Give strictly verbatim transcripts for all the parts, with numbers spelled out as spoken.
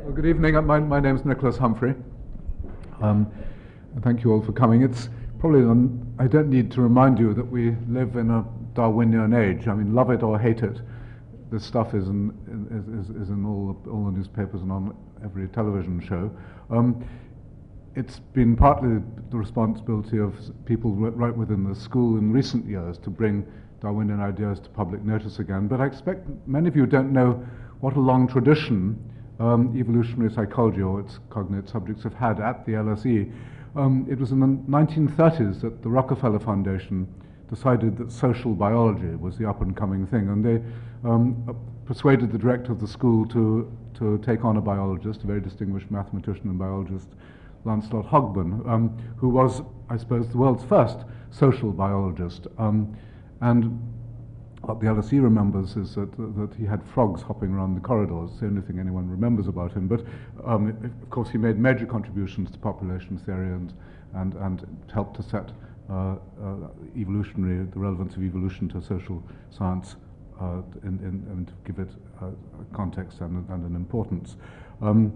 Well, good evening. Uh, My, my name's Nicholas Humphrey. Um, and thank you all for coming. It's probably, un, I don't need to remind you that we live in a Darwinian age. I mean, love it or hate it, this stuff is in, is, is, is in all the, all the newspapers and on every television show. Um, it's been partly the responsibility of people right within the school in recent years to bring Darwinian ideas to public notice again. But I expect many of you don't know what a long tradition Um, evolutionary psychology or its cognate subjects have had at the L S E. Um, it was in the nineteen thirties that the Rockefeller Foundation decided that social biology was the up-and-coming thing, and they um, persuaded the director of the school to, to take on a biologist, a very distinguished mathematician and biologist, Lancelot Hogben, um, who was, I suppose, the world's first social biologist. Um, and what the L S E remembers is that, that he had frogs hopping around the corridors. It's the only thing anyone remembers about him. But um, of course, he made major contributions to population theory and and, and helped to set uh, uh, evolutionary the relevance of evolution to social science uh, in, in, and to give it uh, a context and, and an importance. Um,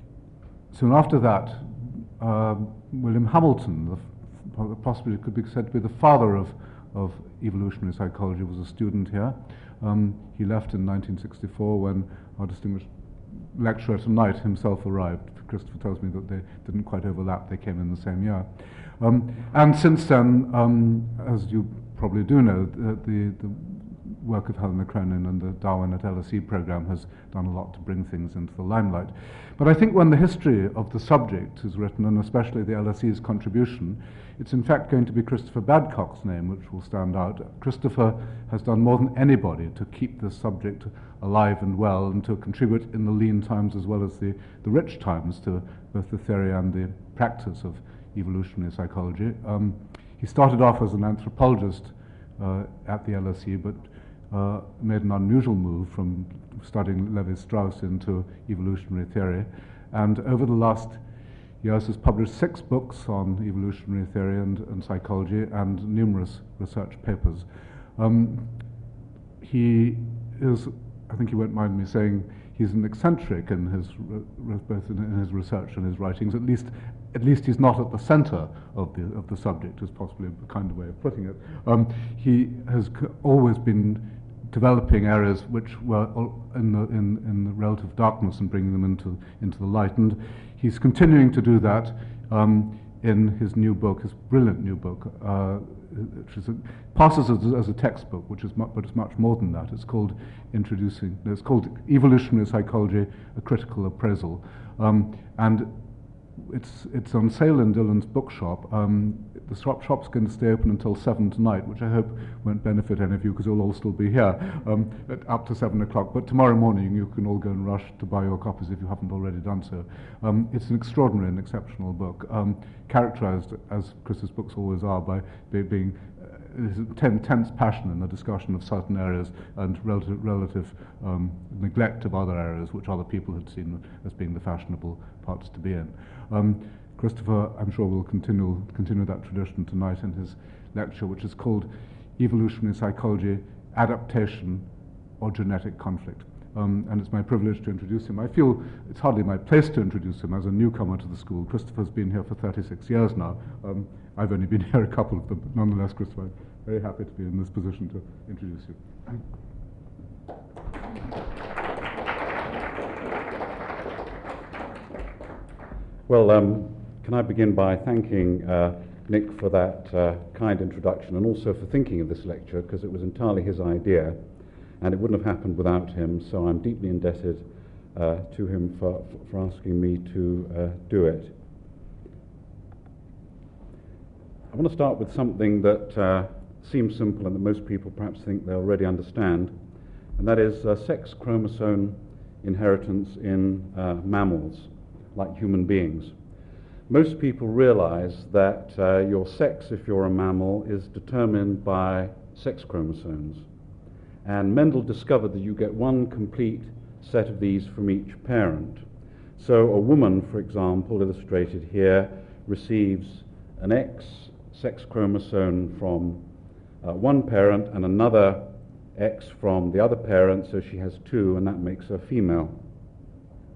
soon after that, uh, William Hamilton, the f- possibly could be said to be the father of of evolutionary psychology, was a student here. Um, he left in nineteen sixty-four when our distinguished lecturer tonight himself arrived. Christopher tells me that they didn't quite overlap, they came in the same year. Um, and since then, um, as you probably do know, the, the, the work of Helena Cronin and the Darwin at L S E program has done a lot to bring things into the limelight. But I think when the history of the subject is written, and especially the L S E's contribution, it's in fact going to be Christopher Badcock's name which will stand out. Christopher has done more than anybody to keep this subject alive and well and to contribute in the lean times as well as the, the rich times to both the theory and the practice of evolutionary psychology. Um, he started off as an anthropologist uh, at the L S E, but uh, made an unusual move from studying Levi-Strauss into evolutionary theory, and over the last years has published six books on evolutionary theory and, and psychology and numerous research papers. Um, he is, I think you won't mind me saying, he's an eccentric in his re- re- both in, in his research and his writings. At least, at least he's not at the centre of the of the subject, is possibly a kind of way of putting it. Um, he has c- always been developing areas which were in the in, in the relative darkness and bringing them into into the light, and he's continuing to do that um, in his new book, his brilliant new book, uh, which is a, passes as, as a textbook, which is mu- but it's much more than that. It's called Introducing. It's called Evolutionary Psychology: A Critical Appraisal, um, and it's it's on sale in Dillon's bookshop. Um, the shop, shop's going to stay open until seven tonight, which I hope won't benefit any of you because you'll all still be here um, at, up to seven o'clock. But tomorrow morning you can all go and rush to buy your copies if you haven't already done so. Um, it's an extraordinary and exceptional book, um, characterized, as Chris's books always are, by be, being uh, intense passion in the discussion of certain areas and relative, relative um, neglect of other areas which other people had seen as being the fashionable parts to be in. Um, Christopher, I'm sure, will continue continue that tradition tonight in his lecture, which is called Evolutionary Psychology: Adaptation or Genetic Conflict. Um, and it's my privilege to introduce him. I feel it's hardly my place to introduce him as a newcomer to the school. Christopher's been here for thirty-six years now. Um, I've only been here a couple of them, but nonetheless, Christopher, I'm very happy to be in this position to introduce you. Well, um, can I begin by thanking uh, Nick for that uh, kind introduction and also for thinking of this lecture, because it was entirely his idea and it wouldn't have happened without him, so I'm deeply indebted uh, to him for, for asking me to uh, do it. I want to start with something that uh, seems simple and that most people perhaps think they already understand, and that is uh, sex chromosome inheritance in uh, mammals, like human beings. Most people realize that uh, your sex, if you're a mammal, is determined by sex chromosomes. And Mendel discovered that you get one complete set of these from each parent. So a woman, for example, illustrated here, receives an X sex chromosome from uh, one parent and another X from the other parent, so she has two, and that makes her female.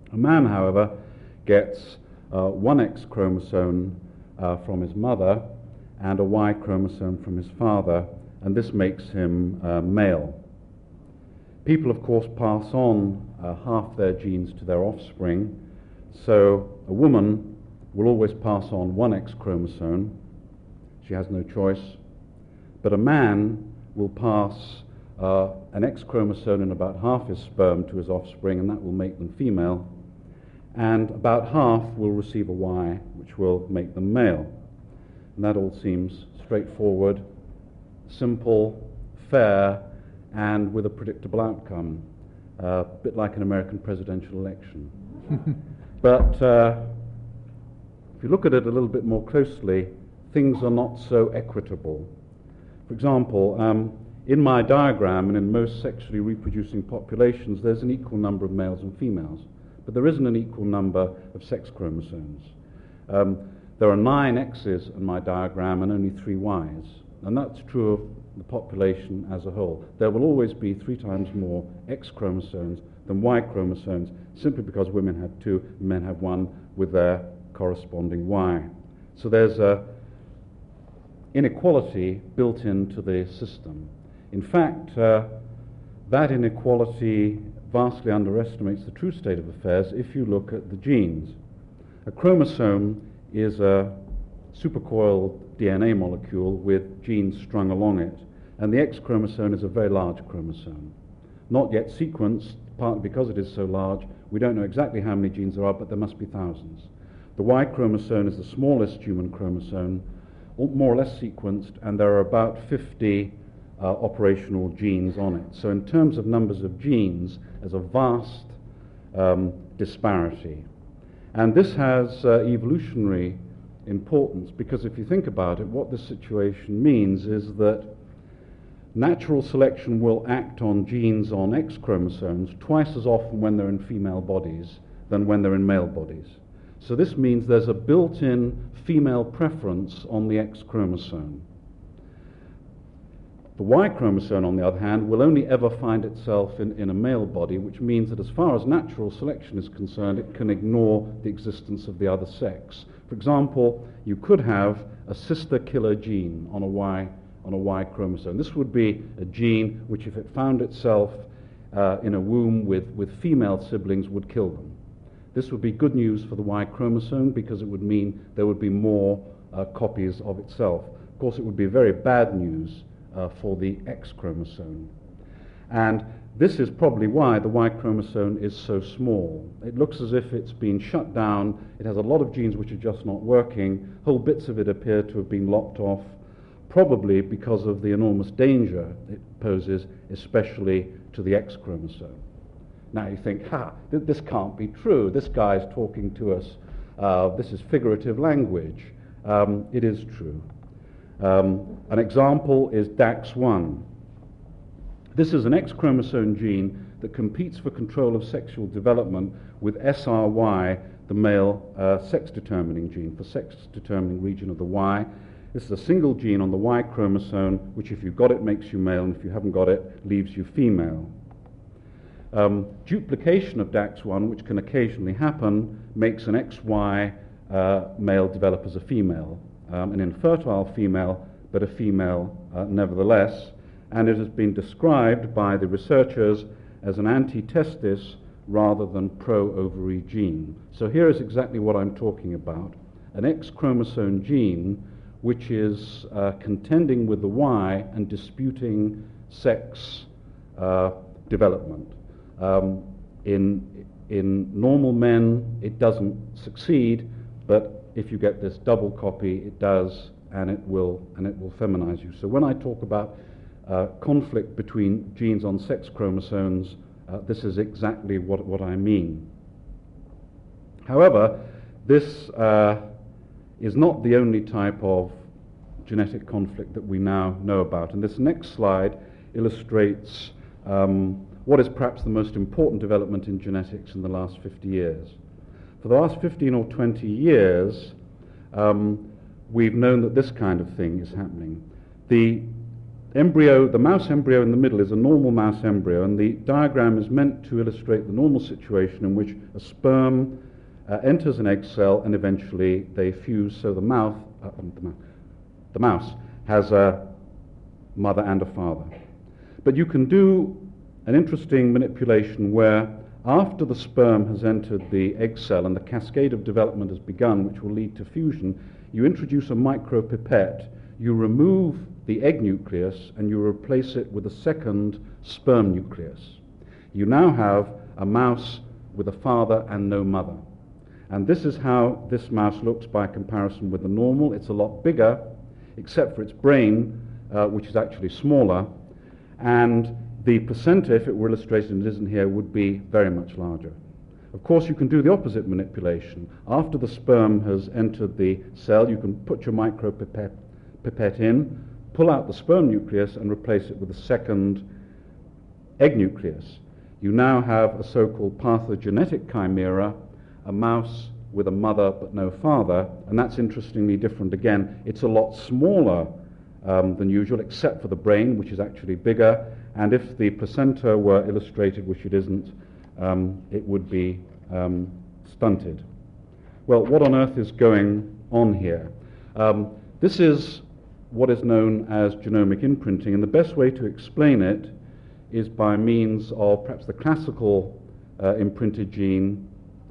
A man, however, gets uh, one X chromosome uh, from his mother and a Y chromosome from his father, and this makes him uh, male. People, of course, pass on uh, half their genes to their offspring, so a woman will always pass on one X chromosome. She has no choice. But a man will pass uh, an X chromosome in about half his sperm to his offspring, and that will make them female. And about half will receive a Y, which will make them male. And that all seems straightforward, simple, fair, and with a predictable outcome, uh, a bit like an American presidential election. But uh, if you look at it a little bit more closely, things are not so equitable. For example, um, in my diagram and in most sexually reproducing populations, there's an equal number of males and females, but there isn't an equal number of sex chromosomes. Um, there are nine X's in my diagram and only three Y's, and that's true of the population as a whole. There will always be three times more X chromosomes than Y chromosomes, simply because women have two and men have one with their corresponding Y. So there's a inequality built into the system. In fact, uh, that inequality vastly underestimates the true state of affairs if you look at the genes. A chromosome is a supercoiled D N A molecule with genes strung along it, and the X chromosome is a very large chromosome. Not yet sequenced, partly because it is so large. We don't know exactly how many genes there are, but there must be thousands. The Y chromosome is the smallest human chromosome, more or less sequenced, and there are about fifty uh, operational genes on it. So in terms of numbers of genes, there's a vast um, disparity. And this has uh, evolutionary importance, because if you think about it, what this situation means is that natural selection will act on genes on X chromosomes twice as often when they're in female bodies than when they're in male bodies. So this means there's a built-in female preference on the X chromosome. The Y chromosome, on the other hand, will only ever find itself in, in a male body, which means that as far as natural selection is concerned, it can ignore the existence of the other sex. For example, you could have a sister killer gene on a Y, on a Y chromosome. This would be a gene which, if it found itself uh, in a womb with, with female siblings, would kill them. This would be good news for the Y chromosome because it would mean there would be more uh, copies of itself. Of course, it would be very bad news uh, for the X chromosome. And this is probably why the Y chromosome is so small. It looks as if it's been shut down. It has a lot of genes which are just not working. Whole bits of it appear to have been lopped off, probably because of the enormous danger it poses, especially to the X chromosome. Now you think, ha, th- this can't be true. This guy's talking to us. Uh, this is figurative language. Um, it is true. Um, an example is D A X one. This is an X chromosome gene that competes for control of sexual development with S R Y, the male uh, sex-determining gene, for sex-determining region of the Y. This is a single gene on the Y chromosome, which if you've got it makes you male, and if you haven't got it, leaves you female. Um, duplication of D A X one, which can occasionally happen, makes an X Y uh, male develop as a female, um, an infertile female, but a female uh, nevertheless. And it has been described by the researchers as an anti-testis rather than pro-ovary gene. So here is exactly what I'm talking about. An X chromosome gene which is uh, contending with the Y and disputing sex uh, development. Um, in, in normal men, it doesn't succeed, but if you get this double copy, it does, and it will, and it will feminize you. So when I talk about uh, conflict between genes on sex chromosomes, uh, this is exactly what, what I mean. However, this uh, is not the only type of genetic conflict that we now know about. And this next slide illustrates um, what is perhaps the most important development in genetics in the last fifty years. For the last fifteen or twenty years, um, we've known that this kind of thing is happening. The embryo, the mouse embryo in the middle is a normal mouse embryo, and the diagram is meant to illustrate the normal situation in which a sperm uh, enters an egg cell and eventually they fuse, so the mouth, uh, the, mouth the mouse has a mother and a father. But you can do an interesting manipulation where after the sperm has entered the egg cell and the cascade of development has begun, which will lead to fusion, you introduce a micropipette, you remove the egg nucleus and you replace it with a second sperm nucleus. You now have a mouse with a father and no mother. And this is how this mouse looks by comparison with the normal. It's a lot bigger, except for its brain, uh, which is actually smaller, and the placenta, if it were illustrated and it isn't here, would be very much larger. Of course, you can do the opposite manipulation. After the sperm has entered the cell, you can put your micropipette pipette in, pull out the sperm nucleus and replace it with a second egg nucleus. You now have a so-called parthenogenetic chimera, a mouse with a mother but no father, and that's interestingly different again. It's a lot smaller um, than usual, except for the brain, which is actually bigger, and if the placenta were illustrated, which it isn't, um, it would be um, stunted. Well, what on earth is going on here? Um, this is what is known as genomic imprinting, and the best way to explain it is by means of perhaps the classical uh, imprinted gene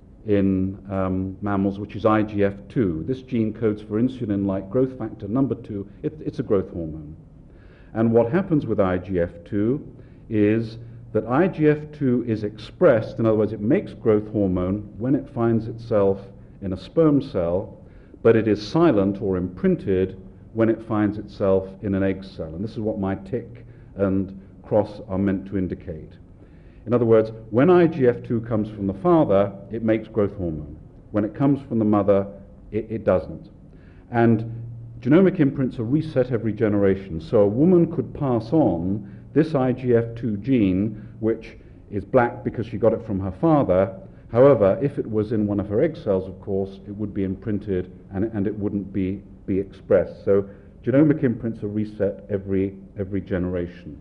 in um, mammals, which is I G F two. This gene codes for insulin-like growth factor number two. It, it's a growth hormone. And what happens with I G F two is that I G F two is expressed, in other words, it makes growth hormone when it finds itself in a sperm cell, but it is silent or imprinted when it finds itself in an egg cell. And this is what my tick and cross are meant to indicate. In other words, when I G F two comes from the father, it makes growth hormone. When it comes from the mother, it, it doesn't. And genomic imprints are reset every generation. So a woman could pass on this I G F two gene, which is black because she got it from her father. However, if it was in one of her egg cells, of course, it would be imprinted and, and it wouldn't be, be expressed. So genomic imprints are reset every, every generation.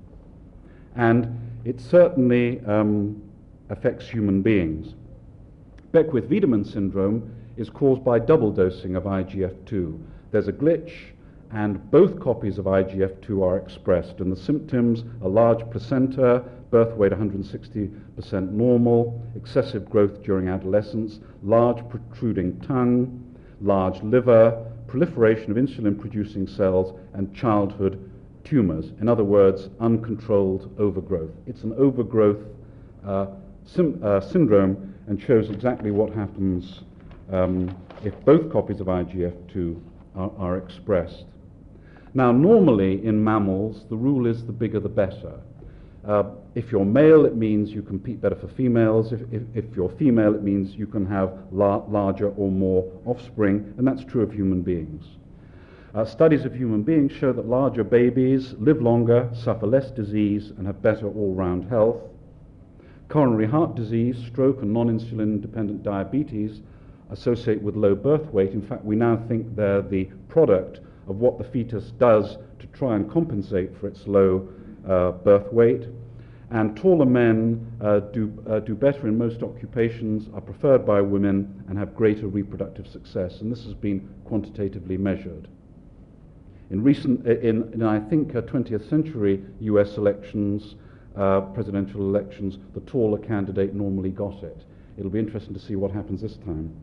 And it certainly um, affects human beings. Beckwith-Wiedemann syndrome is caused by double dosing of I G F two. There's a glitch, and both copies of I G F two are expressed, and the symptoms are large placenta, birth weight one hundred sixty percent normal, excessive growth during adolescence, large protruding tongue, large liver, proliferation of insulin-producing cells, and childhood tumors. In other words, uncontrolled overgrowth. It's an overgrowth uh, sim- uh, syndrome and shows exactly what happens um, if both copies of I G F two are, are expressed. Now, normally in mammals, the rule is the bigger the better. Uh, if you're male, it means you compete better for females. If, if, if you're female, it means you can have la- larger or more offspring, and that's true of human beings. Uh, studies of human beings show that larger babies live longer, suffer less disease, and have better all-round health. Coronary heart disease, stroke, and non-insulin-dependent diabetes associate with low birth weight. In fact, we now think they're the product of what the fetus does to try and compensate for its low uh, birth weight. And taller men uh, do, uh, do better in most occupations, are preferred by women, and have greater reproductive success. And this has been quantitatively measured. In recent, in, in I think, uh, twentieth century U S elections, uh, presidential elections, the taller candidate normally got it. It'll be interesting to see what happens this time.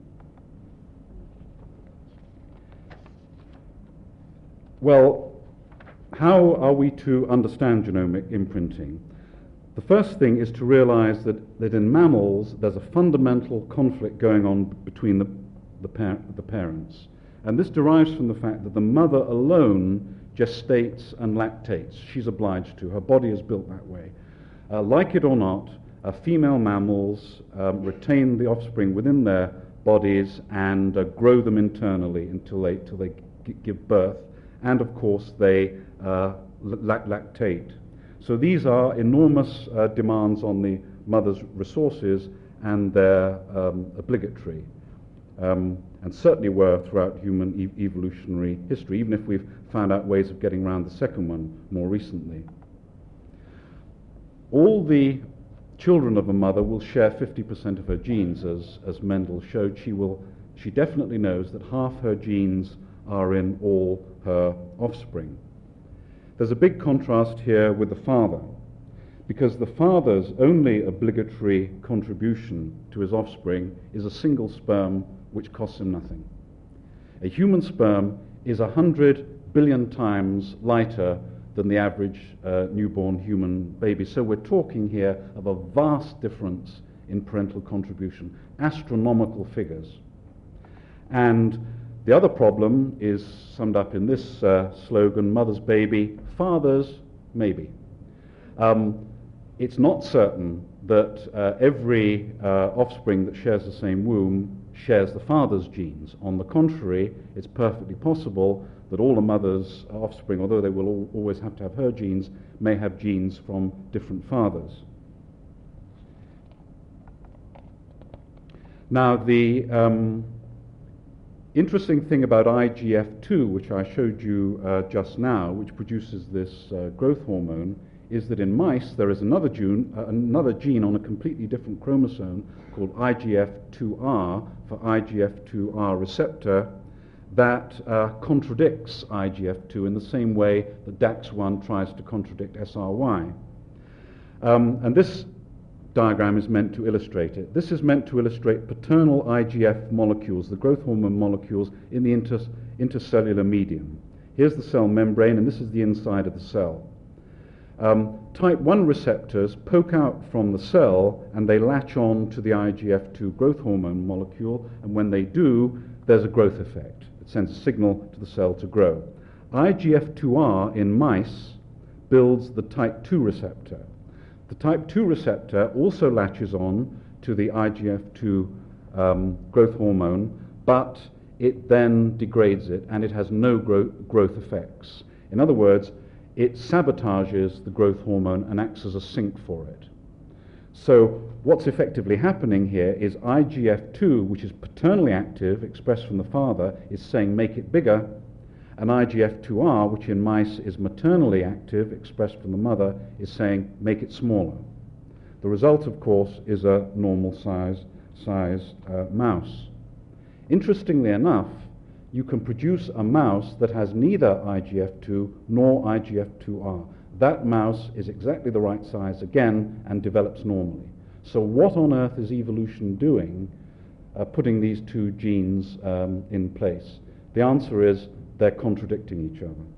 Well, how are we to understand genomic imprinting? The first thing is to realize that, that in mammals there's a fundamental conflict going on between the, the, par- the parents. And this derives from the fact that the mother alone gestates and lactates. She's obliged to. Her body is built that way. Uh, like it or not, uh, female mammals um, retain the offspring within their bodies and uh, grow them internally until they, till they g- give birth. And of course, they uh, lact- lactate. So these are enormous uh, demands on the mother's resources, and they're um, obligatory. um, and certainly were throughout human e- evolutionary history, even if we've found out ways of getting around the second one more recently. All the children of a mother will share fifty percent of her genes, as, as Mendel showed. She will, she definitely knows that half her genes are in all her offspring. There's a big contrast here with the father, because the father's only obligatory contribution to his offspring is a single sperm which costs him nothing. A human sperm is a hundred billion times lighter than the average uh, newborn human baby. So we're talking here of a vast difference in parental contribution, astronomical figures. And the other problem is summed up in this uh, slogan, mother's baby, father's maybe. Um, it's not certain that uh, every uh, offspring that shares the same womb shares the father's genes. On the contrary, it's perfectly possible that all a mother's offspring, although they will all, always have to have her genes, may have genes from different fathers. Now, the um, interesting thing about I G F two, which I showed you uh, just now, which produces this uh, growth hormone, is that in mice there is another gene, uh, another gene on a completely different chromosome called I G F two R for I G F two R receptor that uh, contradicts I G F two in the same way that D A X one tries to contradict S R Y. Um, and this diagram is meant to illustrate it. This is meant to illustrate paternal I G F molecules, the growth hormone molecules in the inter intercellular medium. Here's the cell membrane, and this is the inside of the cell. Um, type one receptors poke out from the cell and they latch on to the I G F two growth hormone molecule, and when they do, there's a growth effect. It sends a signal to the cell to grow. I G F two R in mice builds the type two receptor. The type two receptor also latches on to the I G F two um, growth hormone, but it then degrades it and it has no gro growth effects. In other words, it sabotages the growth hormone and acts as a sink for it. So what's effectively happening here is I G F two, which is paternally active, expressed from the father, is saying make it bigger, and I G F two R, which in mice is maternally active, expressed from the mother, is saying make it smaller. The result, of course, is a normal size, sized uh, mouse. Interestingly enough, you can produce a mouse that has neither I G F two nor I G F two R. That mouse is exactly the right size again and develops normally. So what on earth is evolution doing, uh, putting these two genes um, in place? The answer is they're contradicting each other.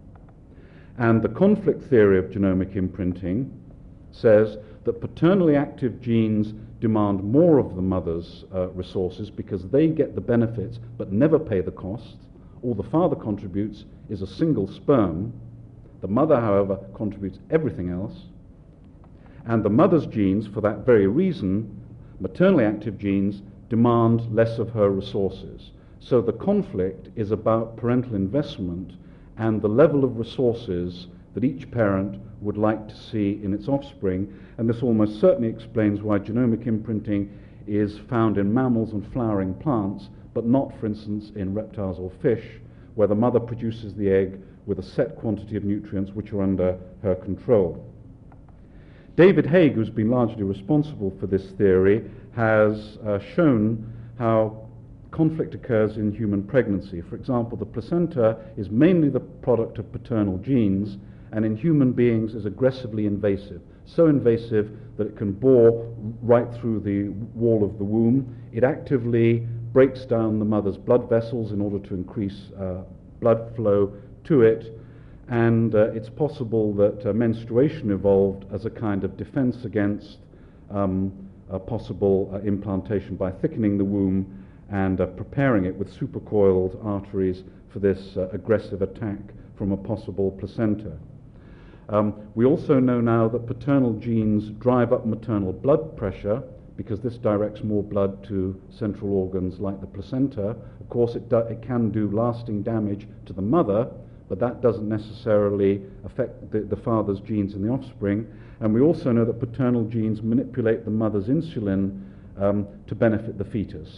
And the conflict theory of genomic imprinting says that paternally active genes demand more of the mother's uh, resources because they get the benefits but never pay the cost. All the father contributes is a single sperm. The mother, however, contributes everything else. And the mother's genes, for that very reason, maternally active genes, demand less of her resources. So the conflict is about parental investment and the level of resources that each parent would like to see in its offspring, and this almost certainly explains why genomic imprinting is found in mammals and flowering plants, but not, for instance, in reptiles or fish, where the mother produces the egg with a set quantity of nutrients which are under her control. David Haig, who's been largely responsible for this theory, has uh, shown how conflict occurs in human pregnancy. For example, the placenta is mainly the product of paternal genes, and in human beings is aggressively invasive, so invasive that it can bore right through the wall of the womb. It actively breaks down the mother's blood vessels in order to increase uh, blood flow to it, and uh, it's possible that uh, menstruation evolved as a kind of defense against um, a possible uh, implantation by thickening the womb and uh, preparing it with supercoiled arteries for this uh, aggressive attack from a possible placenta. Um, we also know now that paternal genes drive up maternal blood pressure because this directs more blood to central organs like the placenta. Of course, it, do, it can do lasting damage to the mother, but that doesn't necessarily affect the, the father's genes in the offspring. And we also know that paternal genes manipulate the mother's insulin um, to benefit the fetus.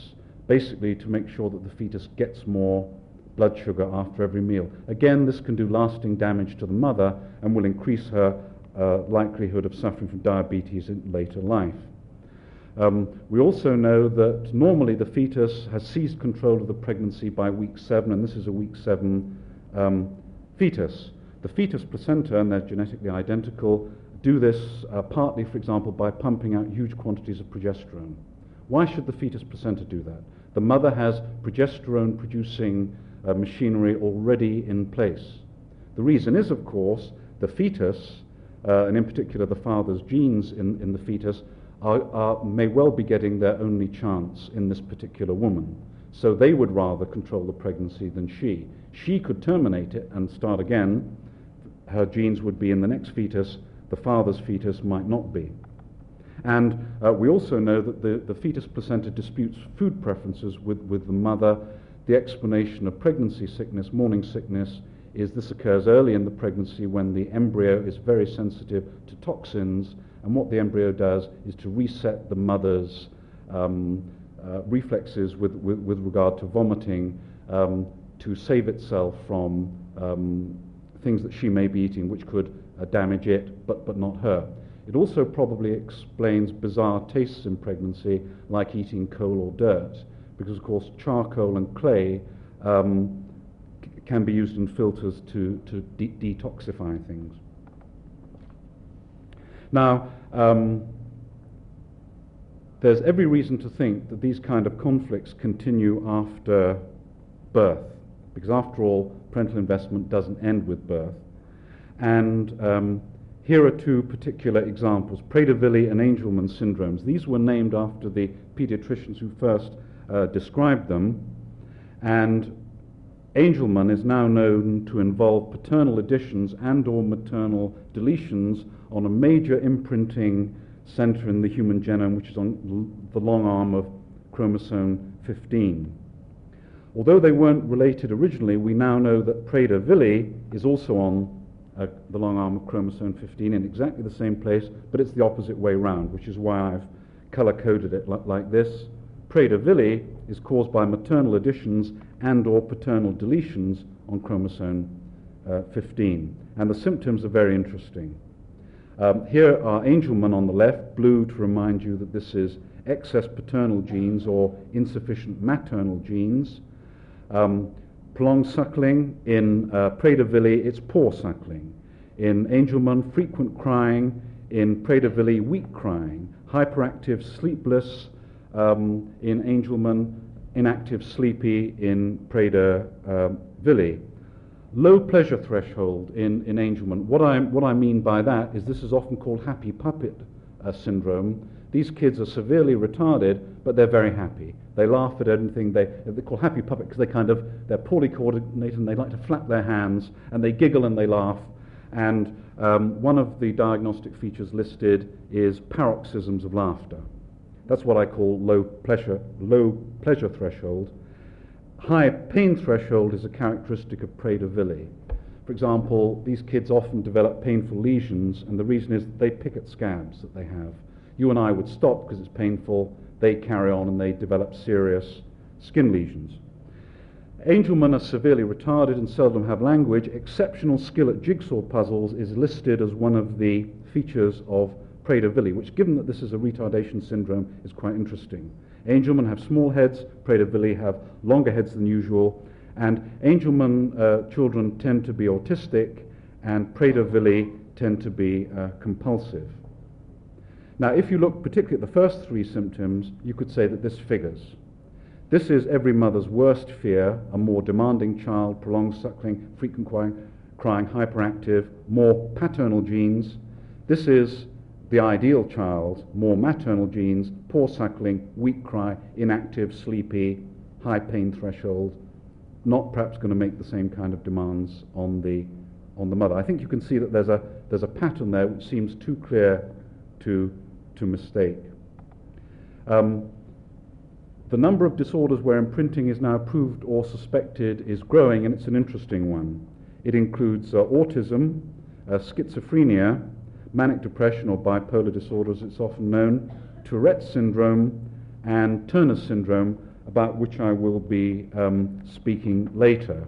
basically to make sure that the fetus gets more blood sugar after every meal. Again, this can do lasting damage to the mother and will increase her uh, likelihood of suffering from diabetes in later life. Um, we also know that normally the fetus has seized control of the pregnancy by week seven, and this is a week seven um, fetus. The fetus placenta, and they're genetically identical, do this uh, partly, for example, by pumping out huge quantities of progesterone. Why should the fetus placenta do that? The mother has progesterone-producing uh, machinery already in place. The reason is, of course, the fetus, uh, and in particular the father's genes in, in the fetus, are, are, may well be getting their only chance in this particular woman. So they would rather control the pregnancy than she. She could terminate it and start again. Her genes would be in the next fetus. The father's fetus might not be. And uh, we also know that the, the fetus placenta disputes food preferences with, with the mother. The explanation of pregnancy sickness, morning sickness, is this occurs early in the pregnancy when the embryo is very sensitive to toxins, and what the embryo does is to reset the mother's um, uh, reflexes with, with, with regard to vomiting um, to save itself from um, things that she may be eating which could uh, damage it, but, but not her. It also probably explains bizarre tastes in pregnancy, like eating coal or dirt, because of course charcoal and clay um, c- can be used in filters to, to de- detoxify things. Now, um, there's every reason to think that these kind of conflicts continue after birth, because after all, parental investment doesn't end with birth. And um, here are two particular examples, Prader-Willi and Angelman syndromes. These were named after the pediatricians who first uh, described them, and Angelman is now known to involve paternal additions and or maternal deletions on a major imprinting center in the human genome, which is on l- the long arm of chromosome fifteen. Although they weren't related originally, we now know that Prader-Willi is also on uh, the long arm of chromosome fifteen in exactly the same place, but it's the opposite way round, which is why I've color-coded it li- like this. Prader-Willi is caused by maternal additions and or paternal deletions on chromosome uh, fifteen, and the symptoms are very interesting. Um, here are Angelman on the left, blue to remind you that this is excess paternal genes or insufficient maternal genes. Um, prolonged suckling. In uh, Prader-Willi, it's poor suckling. In Angelman, frequent crying. In Prader-Willi, weak crying. Hyperactive, sleepless. Um, in Angelman, inactive, sleepy. In Prader-Willi. Low pleasure threshold in, in Angelman. What I, what I mean by that is this is often called happy puppet uh, syndrome. These kids are severely retarded, but they're very happy. They laugh at anything. They, they call happy puppet because they kind of, they're poorly coordinated and they like to flap their hands and they giggle and they laugh. And um, one of the diagnostic features listed is paroxysms of laughter. That's what I call low pleasure, low pleasure threshold. High pain threshold is a characteristic of Prader-Willi. For example, these kids often develop painful lesions, and the reason is they pick at scabs that they have. You and I would stop because it's painful. They carry on and they develop serious skin lesions. Angelman are severely retarded and seldom have language. Exceptional skill at jigsaw puzzles is listed as one of the features of Prader-Willi, which, given that this is a retardation syndrome, is quite interesting. Angelman have small heads, Prader-Willi have longer heads than usual, and Angelman uh, children tend to be autistic, and Prader-Willi tend to be uh, compulsive. Now, if you look particularly at the first three symptoms, you could say that this figures. This is every mother's worst fear: a more demanding child, prolonged suckling, frequent crying, crying, hyperactive, more paternal genes. This is the ideal child: more maternal genes, poor suckling, weak cry, inactive, sleepy, high pain threshold, not perhaps going to make the same kind of demands on the on the mother. I think you can see that there's a there's a pattern there which seems too clear to to mistake. Um, the number of disorders where imprinting is now proved or suspected is growing, and it's an interesting one. It includes uh, autism, uh, schizophrenia, manic depression or bipolar disorder as it's often known, Tourette's syndrome, and Turner syndrome, about which I will be um, speaking later.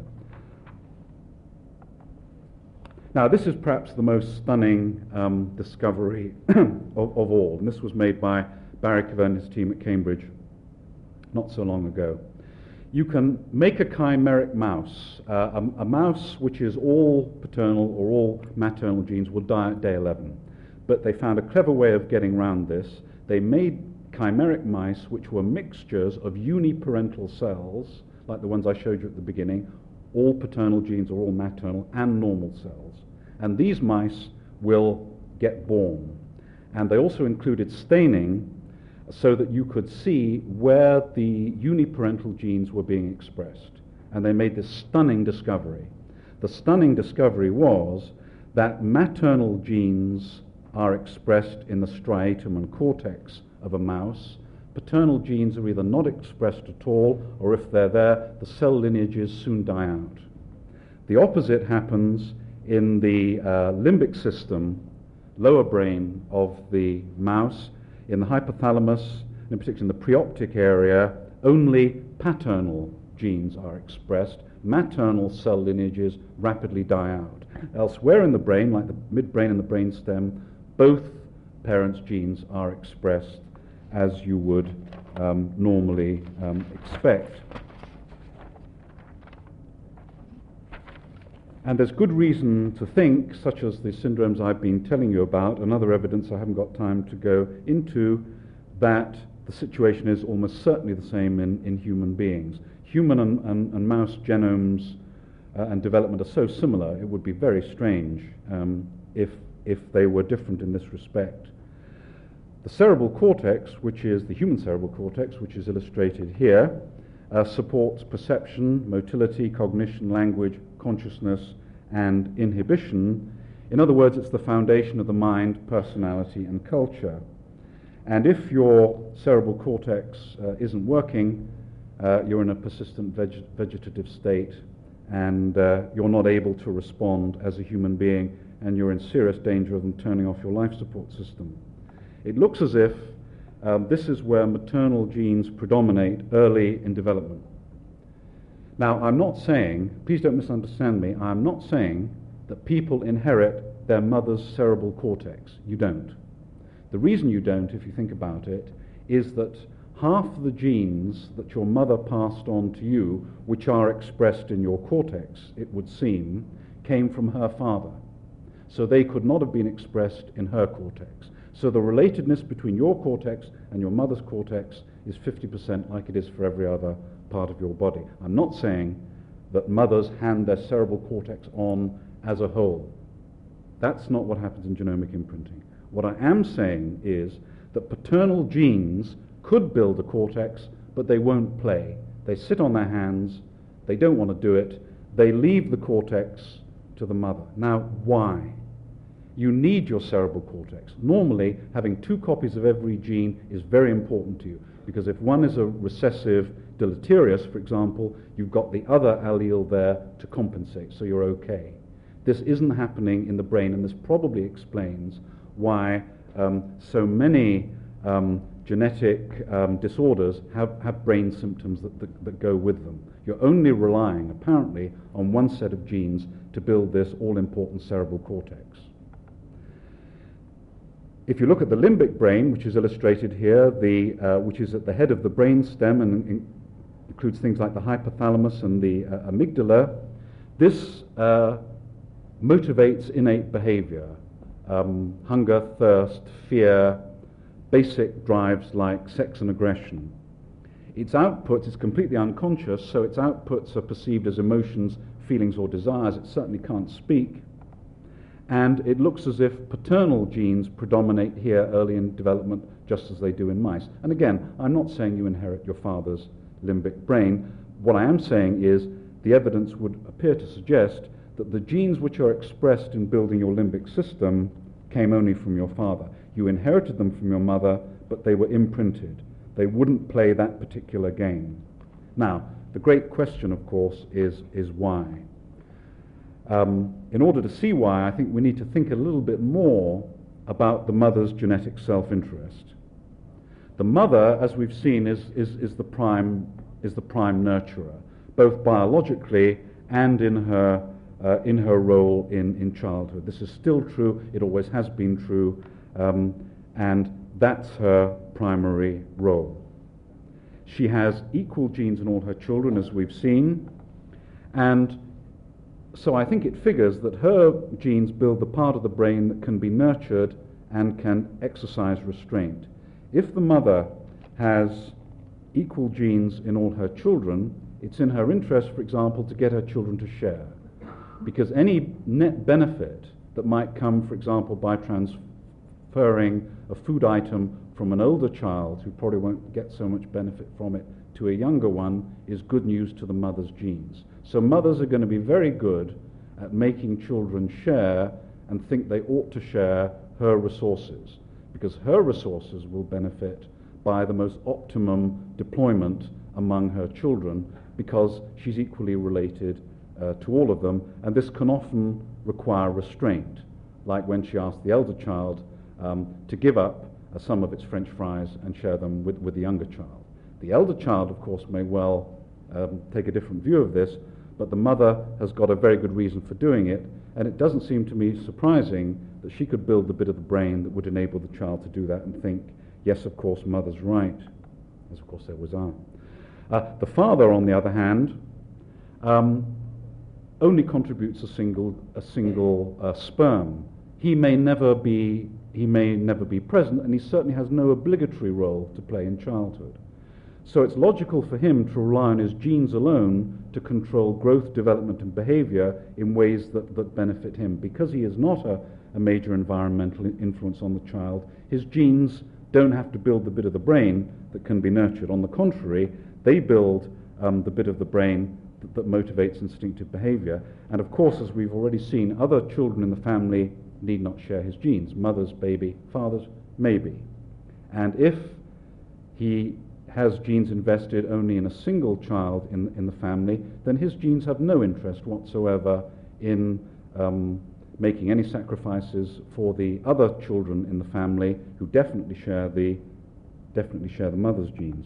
Now, this is perhaps the most stunning um, discovery of, of all, and this was made by Barry Cavell and his team at Cambridge not so long ago. You can make a chimeric mouse. Uh, a, a mouse which is all paternal or all maternal genes will die at day eleven. But they found a clever way of getting around this. They made chimeric mice which were mixtures of uniparental cells, like the ones I showed you at the beginning, all paternal genes or all maternal, and normal cells. And these mice will get born. And they also included staining so that you could see where the uniparental genes were being expressed. And they made this stunning discovery. The stunning discovery was that maternal genes are expressed in the striatum and cortex of a mouse. Paternal genes are either not expressed at all, or if they're there, the cell lineages soon die out. The opposite happens in the uh, limbic system, lower brain of the mouse. In the hypothalamus, in particular in the preoptic area, only paternal genes are expressed. Maternal cell lineages rapidly die out. Elsewhere in the brain, like the midbrain and the brainstem, both parents' genes are expressed as you would um, normally um, expect. And there's good reason to think, such as the syndromes I've been telling you about, and other evidence I haven't got time to go into, that the situation is almost certainly the same in, in human beings. Human and, and, and mouse genomes uh, and development are so similar, it would be very strange um, if, if they were different in this respect. The cerebral cortex, which is the human cerebral cortex, which is illustrated here, uh, supports perception, motility, cognition, language, consciousness, and inhibition. In other words, it's the foundation of the mind, personality, and culture. And if your cerebral cortex uh, isn't working, uh, you're in a persistent veg- vegetative state, and uh, you're not able to respond as a human being, and you're in serious danger of them turning off your life support system. It looks as if um, this is where maternal genes predominate early in development. Now, I'm not saying, please don't misunderstand me, I'm not saying that people inherit their mother's cerebral cortex. You don't. The reason you don't, if you think about it, is that half of the genes that your mother passed on to you, which are expressed in your cortex, it would seem, came from her father. So they could not have been expressed in her cortex. So the relatedness between your cortex and your mother's cortex is fifty percent like it is for every other part of your body. I'm not saying that mothers hand their cerebral cortex on as a whole. That's not what happens in genomic imprinting. What I am saying is that paternal genes could build a cortex, but they won't play. They sit on their hands, they don't want to do it, they leave the cortex to the mother. Now, why? You need your cerebral cortex. Normally, having two copies of every gene is very important to you, because if one is a recessive deleterious, for example, you've got the other allele there to compensate, so you're okay. This isn't happening in the brain, and this probably explains why um, so many um, genetic um, disorders have, have brain symptoms that, that, that go with them. You're only relying, apparently, on one set of genes to build this all-important cerebral cortex. If you look at the limbic brain, which is illustrated here, the, uh, which is at the head of the brain stem and in, includes things like the hypothalamus and the uh, amygdala, this uh, motivates innate behavior, um, hunger, thirst, fear, basic drives like sex and aggression. Its outputs is completely unconscious, so its outputs are perceived as emotions, feelings, or desires. It certainly can't speak. And it looks as if paternal genes predominate here early in development, just as they do in mice. And again, I'm not saying you inherit your father's limbic brain. What I am saying is the evidence would appear to suggest that the genes which are expressed in building your limbic system came only from your father. You inherited them from your mother, but they were imprinted. They wouldn't play that particular game. Now, the great question, of course, is, is why? Um, in order to see why, I think we need to think a little bit more about the mother's genetic self-interest. The mother, as we've seen, is, is, is the prime is the prime nurturer, both biologically and in her, uh, in her role in, in childhood. This is still true, it always has been true, um, and that's her primary role. She has equal genes in all her children, as we've seen, and so I think it figures that her genes build the part of the brain that can be nurtured and can exercise restraint. If the mother has equal genes in all her children, it's in her interest, for example, to get her children to share. Because any net benefit that might come, for example, by transferring a food item from an older child, who probably won't get so much benefit from it, to a younger one, is good news to the mother's genes. So mothers are going to be very good at making children share and think they ought to share her resources, because her resources will benefit by the most optimum deployment among her children, because she's equally related uh, to all of them, and this can often require restraint, like when she asked the elder child um, to give up uh, some of its French fries and share them with, with the younger child. The elder child, of course, may well um, take a different view of this, but the mother has got a very good reason for doing it, and it doesn't seem to me surprising that she could build the bit of the brain that would enable the child to do that and think, yes, of course, mother's right, as of course there was are. Uh, the father, on the other hand, um, only contributes a single, a single uh, sperm. He may never be, he may never be present, and he certainly has no obligatory role to play in childhood. So it's logical for him to rely on his genes alone to control growth, development, and behavior in ways that, that benefit him. Because he is not a, a major environmental influence on the child, his genes don't have to build the bit of the brain that can be nurtured. On the contrary, they build um, the bit of the brain that, that motivates instinctive behavior. And of course, as we've already seen, other children in the family need not share his genes. Mothers, baby, fathers, maybe. And if he has genes invested only in a single child in, in the family, then his genes have no interest whatsoever in um, making any sacrifices for the other children in the family who definitely share the, definitely share the mother's genes.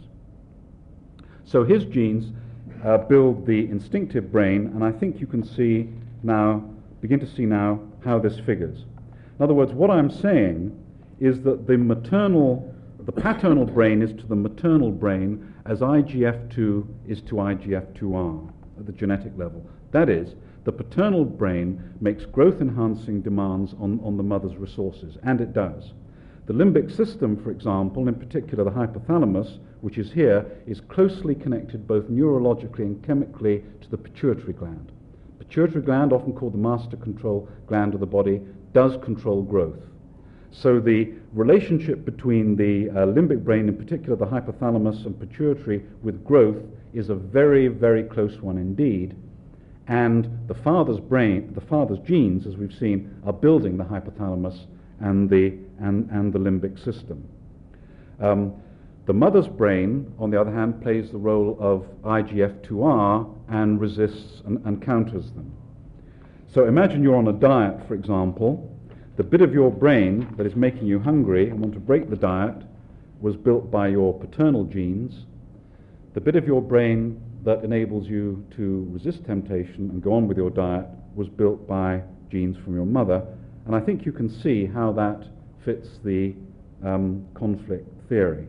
So his genes uh, build the instinctive brain, and I think you can see now, begin to see now how this figures. In other words, what I'm saying is that the maternal The paternal brain is to the maternal brain as I G F two is to I G F two R at the genetic level. That is, the paternal brain makes growth-enhancing demands on, on the mother's resources, and it does. The limbic system, for example, in particular the hypothalamus, which is here, is closely connected both neurologically and chemically to the pituitary gland. Pituitary gland, often called the master control gland of the body, does control growth. So the relationship between the uh, limbic brain, in particular the hypothalamus and pituitary, with growth is a very, very close one indeed. And the father's brain, the father's genes, as we've seen, are building the hypothalamus and the, and, and the limbic system. Um, the mother's brain, on the other hand, plays the role of I G F two R and resists and, and counters them. So imagine you're on a diet, for example. The bit of your brain that is making you hungry and want to break the diet was built by your paternal genes. The bit of your brain that enables you to resist temptation and go on with your diet was built by genes from your mother. And I think you can see how that fits the um, conflict theory.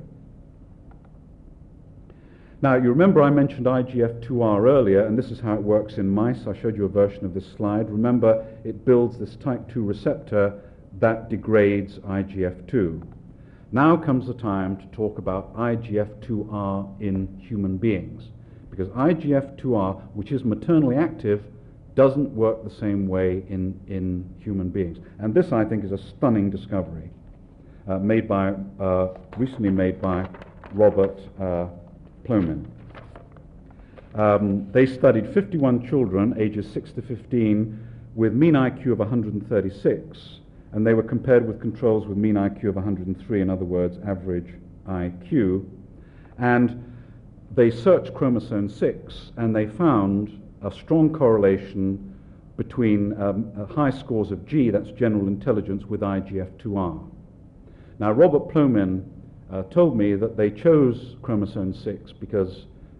Now, you remember I mentioned I G F two R earlier, and this is how it works in mice. I showed you a version of this slide. Remember, it builds this type two receptor that degrades I G F two. Now comes the time to talk about I G F two R in human beings, because I G F two R, which is maternally active, doesn't work the same way in, in human beings. And this, I think, is a stunning discovery, uh, made by, uh, recently made by Robert uh, Plomin. Um, they studied fifty-one children, ages six to fifteen, with mean I Q of one hundred thirty-six, and they were compared with controls with mean I Q of one hundred three, in other words, average I Q. And they searched chromosome six, and they found a strong correlation between um, uh, high scores of G, that's general intelligence, with I G F two R. Now, Robert Plomin Uh, told me that they chose chromosome six because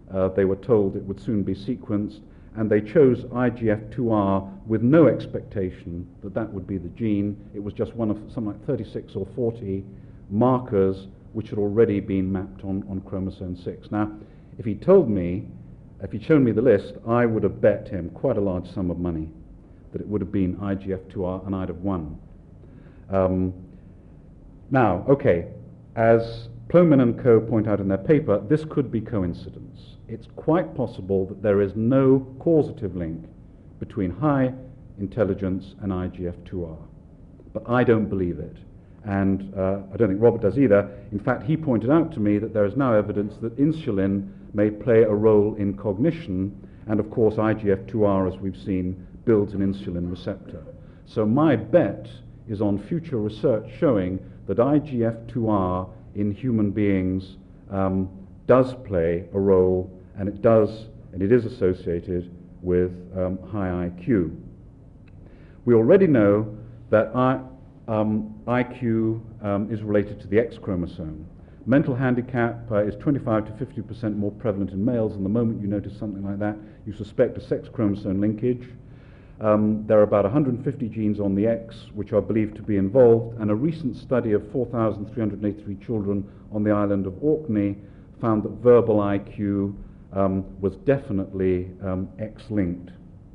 Uh, they were told it would soon be sequenced, and they chose I G F two R with no expectation that that would be the gene. It was just one of something like thirty-six or forty markers which had already been mapped on, on chromosome six. Now, if he told me, if he'd shown me the list, I would have bet him quite a large sum of money that it would have been I G F two R, and I'd have won. Um, now, okay, as Plomin and co. point out in their paper, this could be coincidence. It's quite possible that there is no causative link between high intelligence and I G F two R. But I don't believe it. And uh, I don't think Robert does either. In fact, he pointed out to me that there is now evidence that insulin may play a role in cognition, and of course I G F two R, as we've seen, builds an insulin receptor. So my bet is on future research showing that I G F two R in human beings um, does play a role, and it does, and it is associated with um, high I Q. We already know that I, um, I Q um, is related to the X chromosome. Mental handicap uh, is twenty-five to fifty percent more prevalent in males, and the moment you notice something like that, you suspect a sex chromosome linkage. Um, there are about one hundred fifty genes on the X which are believed to be involved, and a recent study of four thousand three hundred eighty-three children on the island of Orkney found that verbal I Q um, was definitely um, X-linked.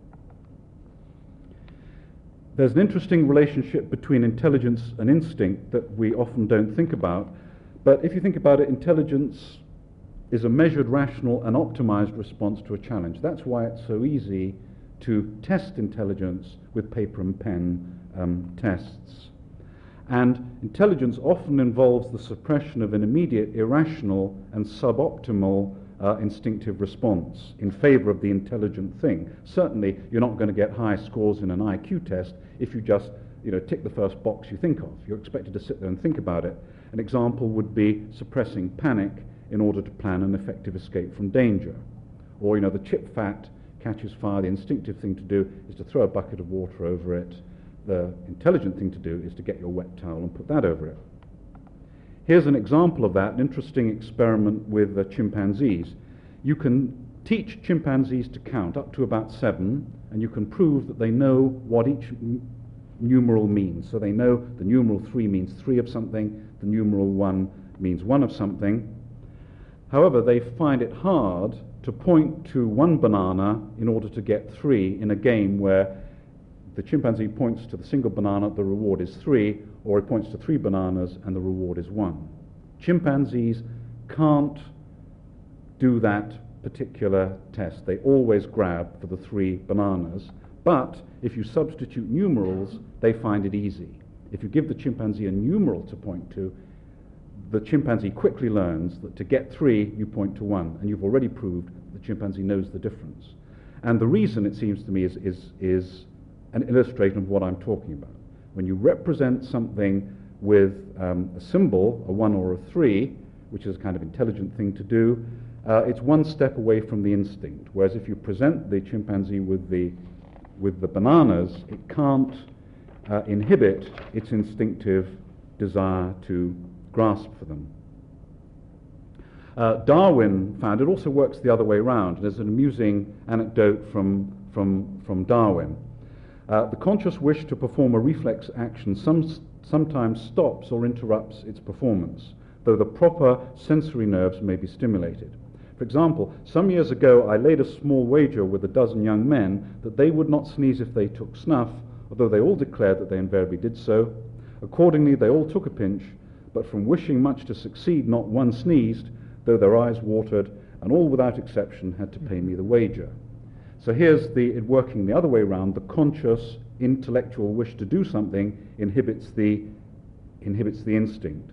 There's an interesting relationship between intelligence and instinct that we often don't think about, but if you think about it, intelligence is a measured, rational and optimized response to a challenge. That's why it's so easy to test intelligence with paper and pen um, tests. And intelligence often involves the suppression of an immediate, irrational and suboptimal uh, instinctive response in favor of the intelligent thing. Certainly, you're not going to get high scores in an I Q test if you just, you know, tick the first box you think of. You're expected to sit there and think about it. An example would be suppressing panic in order to plan an effective escape from danger. Or, you know, the chip fat catches fire. The instinctive thing to do is to throw a bucket of water over it. The intelligent thing to do is to get your wet towel and put that over it. Here's an example of that, an interesting experiment with uh, chimpanzees. You can teach chimpanzees to count up to about seven, and you can prove that they know what each n- numeral means. So they know the numeral three means three of something, the numeral one means one of something. However, they find it hard to point to one banana in order to get three in a game where the chimpanzee points to the single banana, the reward is three, or he points to three bananas and the reward is one. Chimpanzees can't do that particular test. They always grab for the three bananas, but if you substitute numerals, they find it easy. If you give the chimpanzee a numeral to point to, the chimpanzee quickly learns that to get three, you point to one, and you've already proved the chimpanzee knows the difference. And the reason, it seems to me, is, is, is an illustration of what I'm talking about. When you represent something with um, a symbol, a one or a three, which is a kind of intelligent thing to do, uh, it's one step away from the instinct. Whereas if you present the chimpanzee with the, with the bananas, it can't uh, inhibit its instinctive desire to grasp for them. Uh, Darwin found it also works the other way around. There's an amusing anecdote from, from, from Darwin. Uh, the conscious wish to perform a reflex action some, sometimes stops or interrupts its performance, though the proper sensory nerves may be stimulated. For example, some years ago I laid a small wager with a dozen young men that they would not sneeze if they took snuff, although they all declared that they invariably did so. Accordingly, they all took a pinch, but from wishing much to succeed, not one sneezed, though their eyes watered, and all without exception had to pay me the wager. So here's the, it working the other way around. The conscious intellectual wish to do something inhibits the, inhibits the instinct.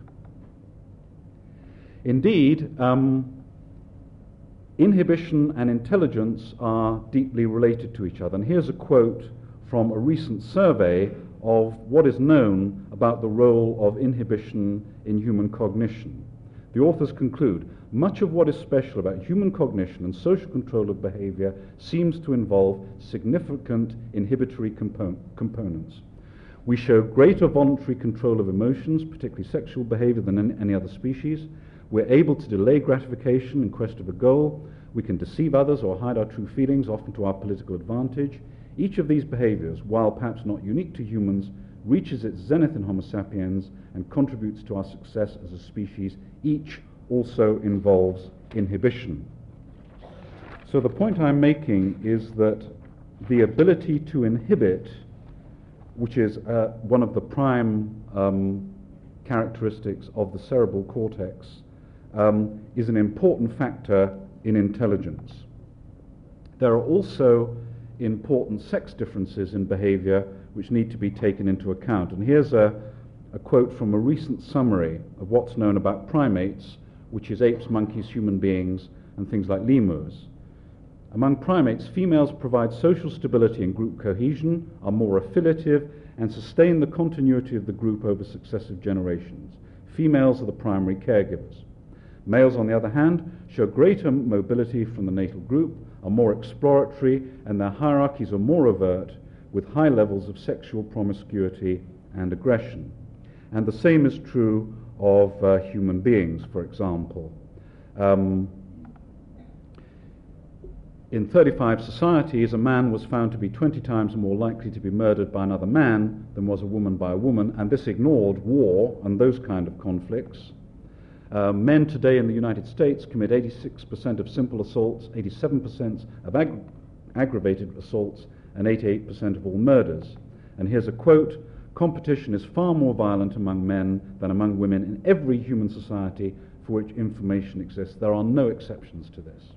Indeed, um, inhibition and intelligence are deeply related to each other. And here's a quote from a recent survey of what is known about the role of inhibition in human cognition. The authors conclude, much of what is special about human cognition and social control of behavior seems to involve significant inhibitory compo- components. We show greater voluntary control of emotions, particularly sexual behavior, than any other species. We're able to delay gratification in quest of a goal. We can deceive others or hide our true feelings, often to our political advantage. Each of these behaviors, while perhaps not unique to humans, reaches its zenith in Homo sapiens and contributes to our success as a species. Each also involves inhibition. So the point I'm making is that the ability to inhibit, which is uh, one of the prime um, characteristics of the cerebral cortex, um, is an important factor in intelligence. There are also important sex differences in behavior which need to be taken into account. And here's a, a quote from a recent summary of what's known about primates, which is apes, monkeys, human beings, and things like lemurs. Among primates, females provide social stability and group cohesion, are more affiliative, and sustain the continuity of the group over successive generations. Females are the primary caregivers. Males, on the other hand, show greater mobility from the natal group, are more exploratory, and their hierarchies are more overt, with high levels of sexual promiscuity and aggression. And the same is true of uh, human beings, for example. Um, in thirty-five societies, a man was found to be twenty times more likely to be murdered by another man than was a woman by a woman, and this ignored war and those kind of conflicts. Uh, men today in the United States commit eighty-six percent of simple assaults, eighty-seven percent of ag- aggravated assaults, and eighty-eight percent of all murders. And here's a quote: "Competition is far more violent among men than among women in every human society for which information exists." There are no exceptions to this.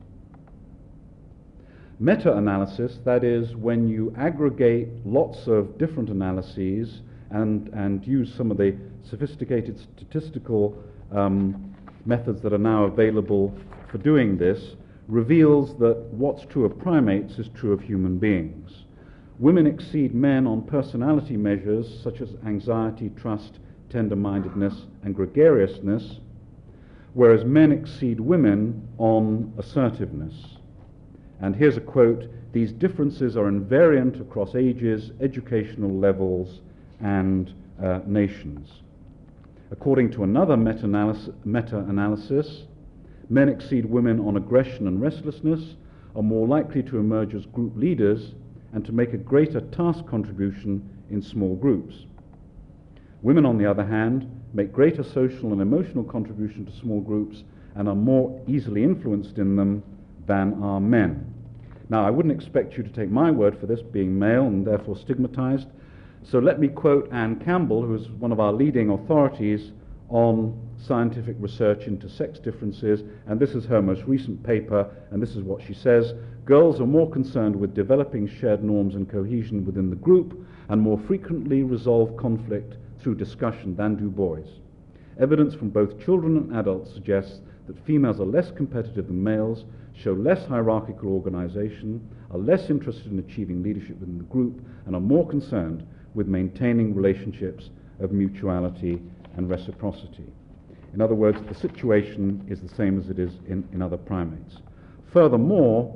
Meta-analysis, that is, when you aggregate lots of different analyses and, and use some of the sophisticated statistical um, methods that are now available for doing this, reveals that what's true of primates is true of human beings. Women exceed men on personality measures such as anxiety, trust, tender-mindedness, and gregariousness, whereas men exceed women on assertiveness. And here's a quote: "These differences are invariant across ages, educational levels, and uh, nations." According to another meta-analysis, meta-analysis, men exceed women on aggression and restlessness, are more likely to emerge as group leaders, and to make a greater task contribution in small groups. Women, on the other hand, make greater social and emotional contribution to small groups and are more easily influenced in them than are men. Now, I wouldn't expect you to take my word for this, being male and therefore stigmatized, so let me quote Anne Campbell, who is one of our leading authorities on scientific research into sex differences, and this is her most recent paper, and this is what she says: "Girls are more concerned with developing shared norms and cohesion within the group, and more frequently resolve conflict through discussion than do boys. Evidence from both children and adults suggests that females are less competitive than males, show less hierarchical organization, are less interested in achieving leadership within the group, and are more concerned with maintaining relationships of mutuality and reciprocity." In other words, the situation is the same as it is in, in other primates. Furthermore,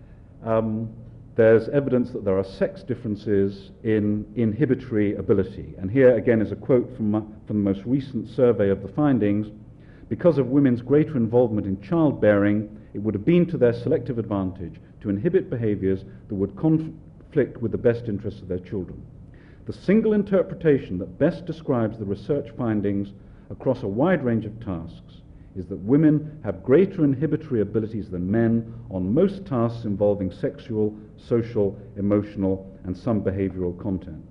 um, there's evidence that there are sex differences in inhibitory ability. And here again is a quote from, uh, from the most recent survey of the findings: "Because of women's greater involvement in childbearing, it would have been to their selective advantage to inhibit behaviors that would conflict with the best interests of their children. The single interpretation that best describes the research findings across a wide range of tasks is that women have greater inhibitory abilities than men on most tasks involving sexual, social, emotional, and some behavioral content."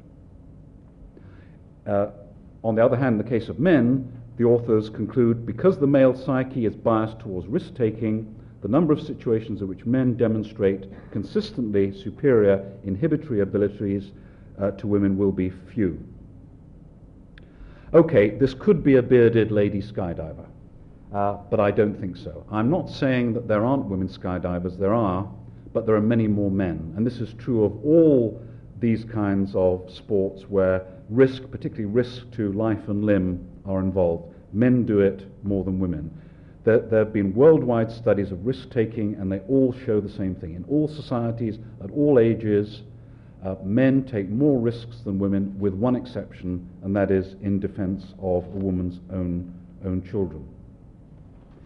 Uh, on the other hand, in the case of men, the authors conclude, because the male psyche is biased towards risk-taking, the number of situations in which men demonstrate consistently superior inhibitory abilities uh, to women will be few. Okay, this could be a bearded lady skydiver, uh, but I don't think so. I'm not saying that there aren't women skydivers, there are, but there are many more men. And this is true of all these kinds of sports where risk, particularly risk to life and limb, are involved. Men do it more than women. There, there have been worldwide studies of risk-taking, and they all show the same thing. In all societies, at all ages, uh, men take more risks than women, with one exception, and that is in defense of a woman's own, own children.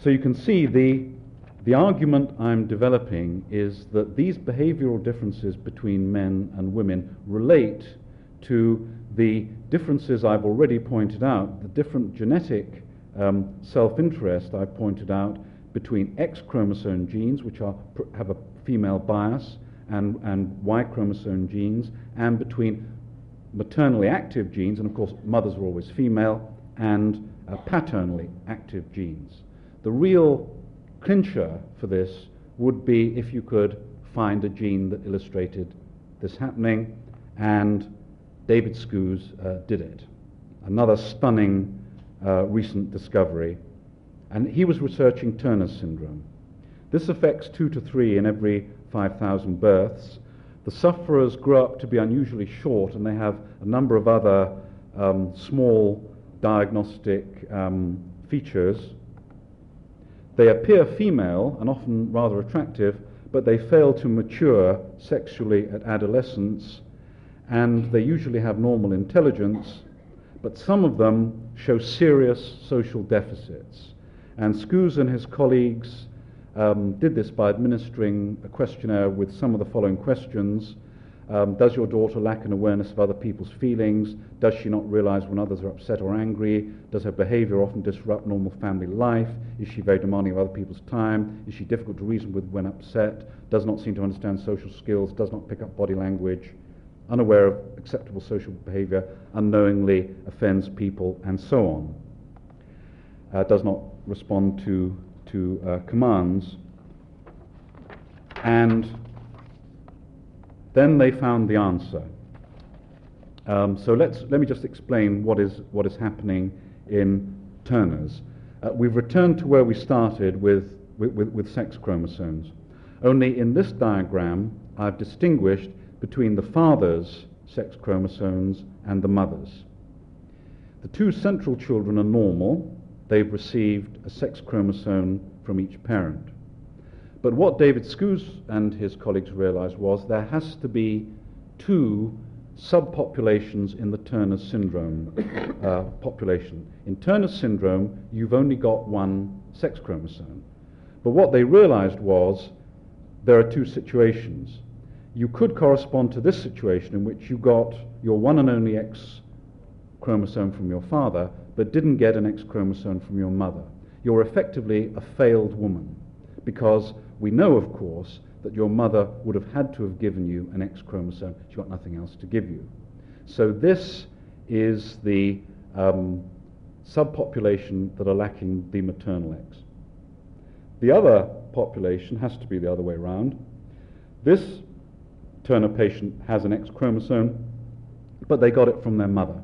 So you can see the, the argument I'm developing is that these behavioral differences between men and women relate to the differences I've already pointed out, the different genetic um, self-interest I've pointed out between X chromosome genes, which are, have a female bias, and, and Y chromosome genes, and between maternally active genes, and of course mothers are always female, and uh, paternally active genes. The real clincher for this would be if you could find a gene that illustrated this happening, and David Skuse uh, did it. Another stunning uh, recent discovery. And he was researching Turner's syndrome. This affects two to three in every five thousand births. The sufferers grow up to be unusually short, and they have a number of other um, small diagnostic um, features. They appear female and often rather attractive, but they fail to mature sexually at adolescence, and they usually have normal intelligence, but some of them show serious social deficits. And Skuse and his colleagues um, did this by administering a questionnaire with some of the following questions. Um, does your daughter lack an awareness of other people's feelings? Does she not realize when others are upset or angry? Does her behavior often disrupt normal family life? Is she very demanding of other people's time? Is she difficult to reason with when upset? Does not seem to understand social skills? Does not pick up body language? Unaware of acceptable social behavior? Unknowingly offends people? And so on. Uh, does not respond to, to uh, commands. And then they found the answer. Um, so let's, let me just explain what is, what is happening in Turner's. Uh, we've returned to where we started with, with, with, with sex chromosomes. Only in this diagram, I've distinguished between the father's sex chromosomes and the mother's. The two central children are normal. They've received a sex chromosome from each parent. But what David Skuse and his colleagues realized was there has to be two subpopulations in the Turner syndrome uh, population. In Turner syndrome, you've only got one sex chromosome. But what they realized was there are two situations. You could correspond to this situation in which you got your one and only X chromosome from your father, but didn't get an X chromosome from your mother. You're effectively a failed woman, because we know, of course, that your mother would have had to have given you an X chromosome. She's got nothing else to give you. So this is the um, subpopulation that are lacking the maternal X. The other population has to be the other way around. This Turner patient has an X chromosome, but they got it from their mother.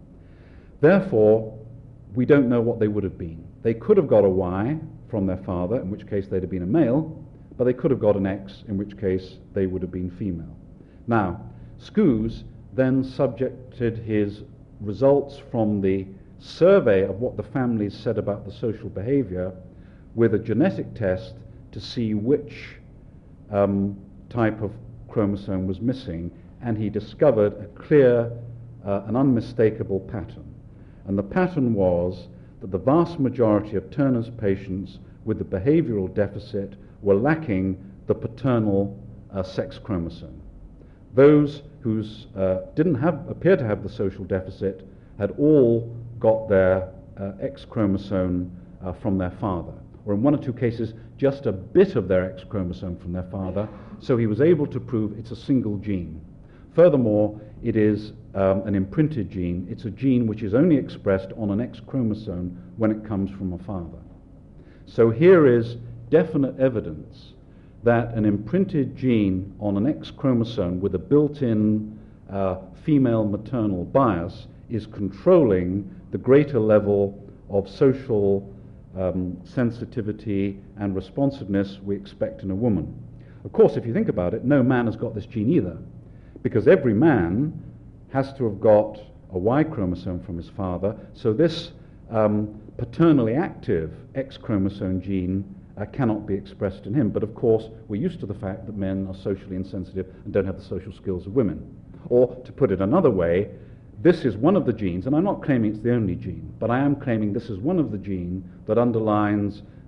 Therefore, we don't know what they would have been. They could have got a Y from their father, in which case they'd have been a male, but they could have got an X, in which case they would have been female. Now, Skuse then subjected his results from the survey of what the families said about the social behavior with a genetic test to see which um, type of chromosome was missing, and he discovered a clear, uh, an unmistakable pattern. And the pattern was that the vast majority of Turner's patients with the behavioral deficit were lacking the paternal uh, sex chromosome. Those who uh, didn't have, appear to have the social deficit had all got their uh, X chromosome uh, from their father, or in one or two cases, just a bit of their X chromosome from their father, so he was able to prove it's a single gene. Furthermore, it is um, an imprinted gene. It's a gene which is only expressed on an X chromosome when it comes from a father. So here is definite evidence that an imprinted gene on an X chromosome with a built-in uh, female maternal bias is controlling the greater level of social um, sensitivity and responsiveness we expect in a woman. Of course, if you think about it, no man has got this gene either, because every man has to have got a Y chromosome from his father, so this um, paternally active X chromosome gene uh, cannot be expressed in him. But of course, we're used to the fact that men are socially insensitive and don't have the social skills of women. Or, to put it another way, this is one of the genes, and I'm not claiming it's the only gene, but I am claiming this is one of the genes that underlines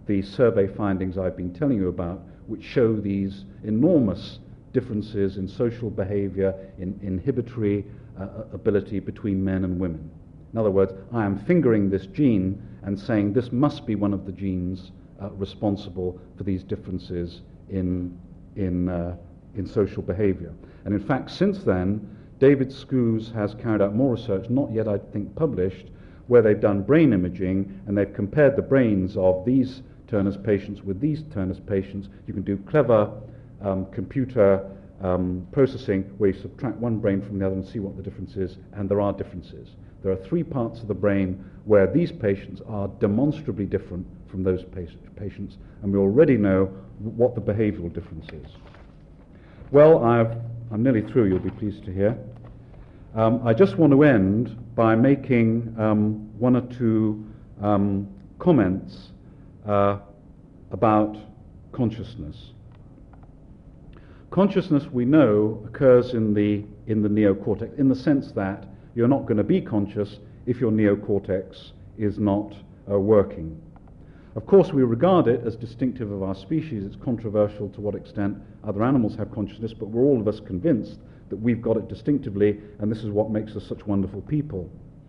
the survey findings I've been telling you about, which show these enormous differences in social behavior, in inhibitory uh, ability between men and women. In other words, I am fingering this gene and saying this must be one of the genes uh, responsible for these differences in, in, uh, in social behavior. And in fact, since then, David Skuse has carried out more research, not yet, I think, published, where they've done brain imaging and they've compared the brains of these Turner's patients with these Turner's patients. You can do clever um, computer um, processing where you subtract one brain from the other and see what the difference is, and there are differences. There are three parts of the brain where these patients are demonstrably different from those patients, and we already know what the behavioral difference is. Well, I've, I'm nearly through, you'll be pleased to hear. Um, I just want to end by making um, one or two um, comments uh, about consciousness. Consciousness, we know, occurs in the, in the neocortex, in the sense that you're not going to be conscious if your neocortex is not uh, working. Of course, we regard it as distinctive of our species. It's controversial to what extent other animals have consciousness, but we're all of us convinced that we've got it distinctively, and this is what makes us such wonderful people.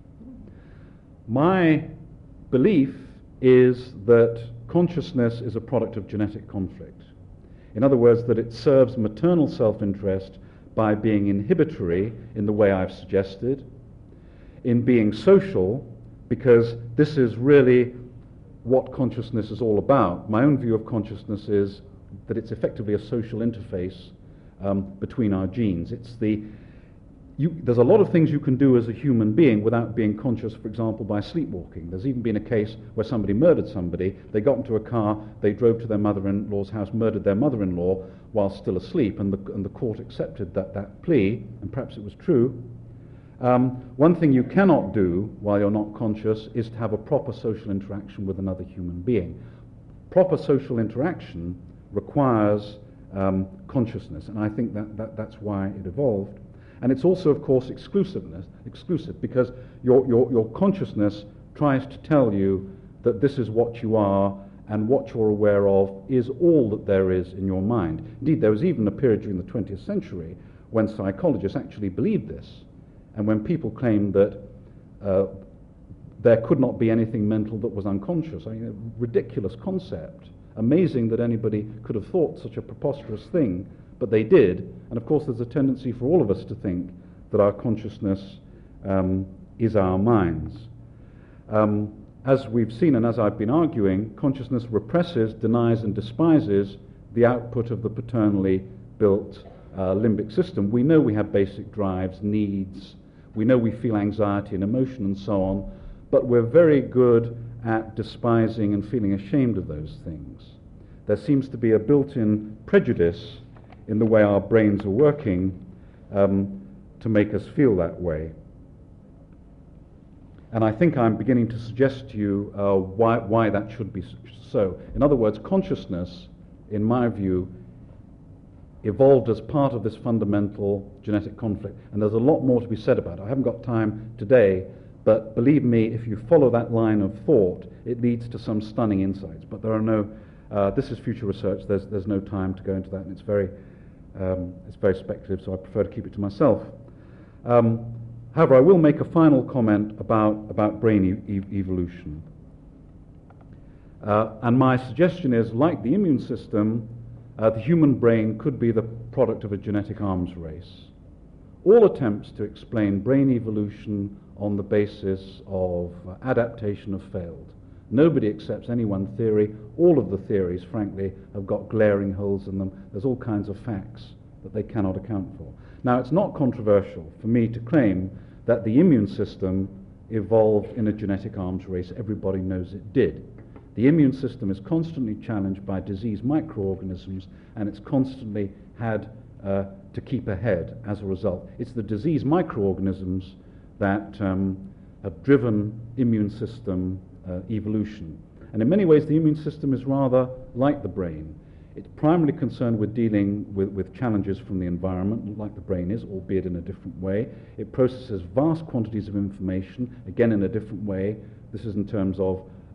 My belief is that consciousness is a product of genetic conflict. In other words, that it serves maternal self-interest by being inhibitory in the way I've suggested, in being social, because this is really what consciousness is all about. My own view of consciousness is that it's effectively a social interface um, between our genes. It's the You, there's a lot of things you can do as a human being without being conscious, for example, by sleepwalking. There's even been a case where somebody murdered somebody, they got into a car, they drove to their mother-in-law's house, murdered their mother-in-law while still asleep, and the, and the court accepted that, that plea, and perhaps it was true. Um, one thing you cannot do while you're not conscious is to have a proper social interaction with another human being. Proper social interaction requires um, consciousness, and I think that, that that's why it evolved. And it's also, of course, exclusiveness, exclusive, because your, your, your consciousness tries to tell you that this is what you are, and what you're aware of is all that there is in your mind. Indeed, there was even a period during the twentieth century when psychologists actually believed this, and when people claimed that uh, there could not be anything mental that was unconscious. I mean, a ridiculous concept. Amazing that anybody could have thought such a preposterous thing, but they did. And of course there's a tendency for all of us to think that our consciousness um, is our minds. Um, as we've seen and as I've been arguing, consciousness represses, denies and despises the output of the paternally built uh, limbic system. We know we have basic drives, needs, we know we feel anxiety and emotion and so on, but we're very good at despising and feeling ashamed of those things. There seems to be a built-in prejudice in the way our brains are working um, to make us feel that way. And I think I'm beginning to suggest to you uh, why, why that should be so. In other words, consciousness, in my view, evolved as part of this fundamental genetic conflict. And there's a lot more to be said about it. I haven't got time today, but believe me, if you follow that line of thought, it leads to some stunning insights. But there are no, uh, this is future research, there's, there's no time to go into that, and it's very, um, it's very speculative, so I prefer to keep it to myself. Um, however, I will make a final comment about, about brain e- e- evolution. Uh, and my suggestion is, like the immune system, uh, the human brain could be the product of a genetic arms race. All attempts to explain brain evolution on the basis of uh, adaptation have failed. Nobody accepts any one theory. All of the theories, frankly, have got glaring holes in them. There's all kinds of facts that they cannot account for. Now, it's not controversial for me to claim that the immune system evolved in a genetic arms race. Everybody knows it did. The immune system is constantly challenged by disease microorganisms, and it's constantly had uh, to keep ahead as a result. It's the disease microorganisms that um, have driven immune system uh, evolution. And in many ways, the immune system is rather like the brain. It's primarily concerned with dealing with, with challenges from the environment, like the brain is, albeit in a different way. It processes vast quantities of information, again in a different way. This is in terms of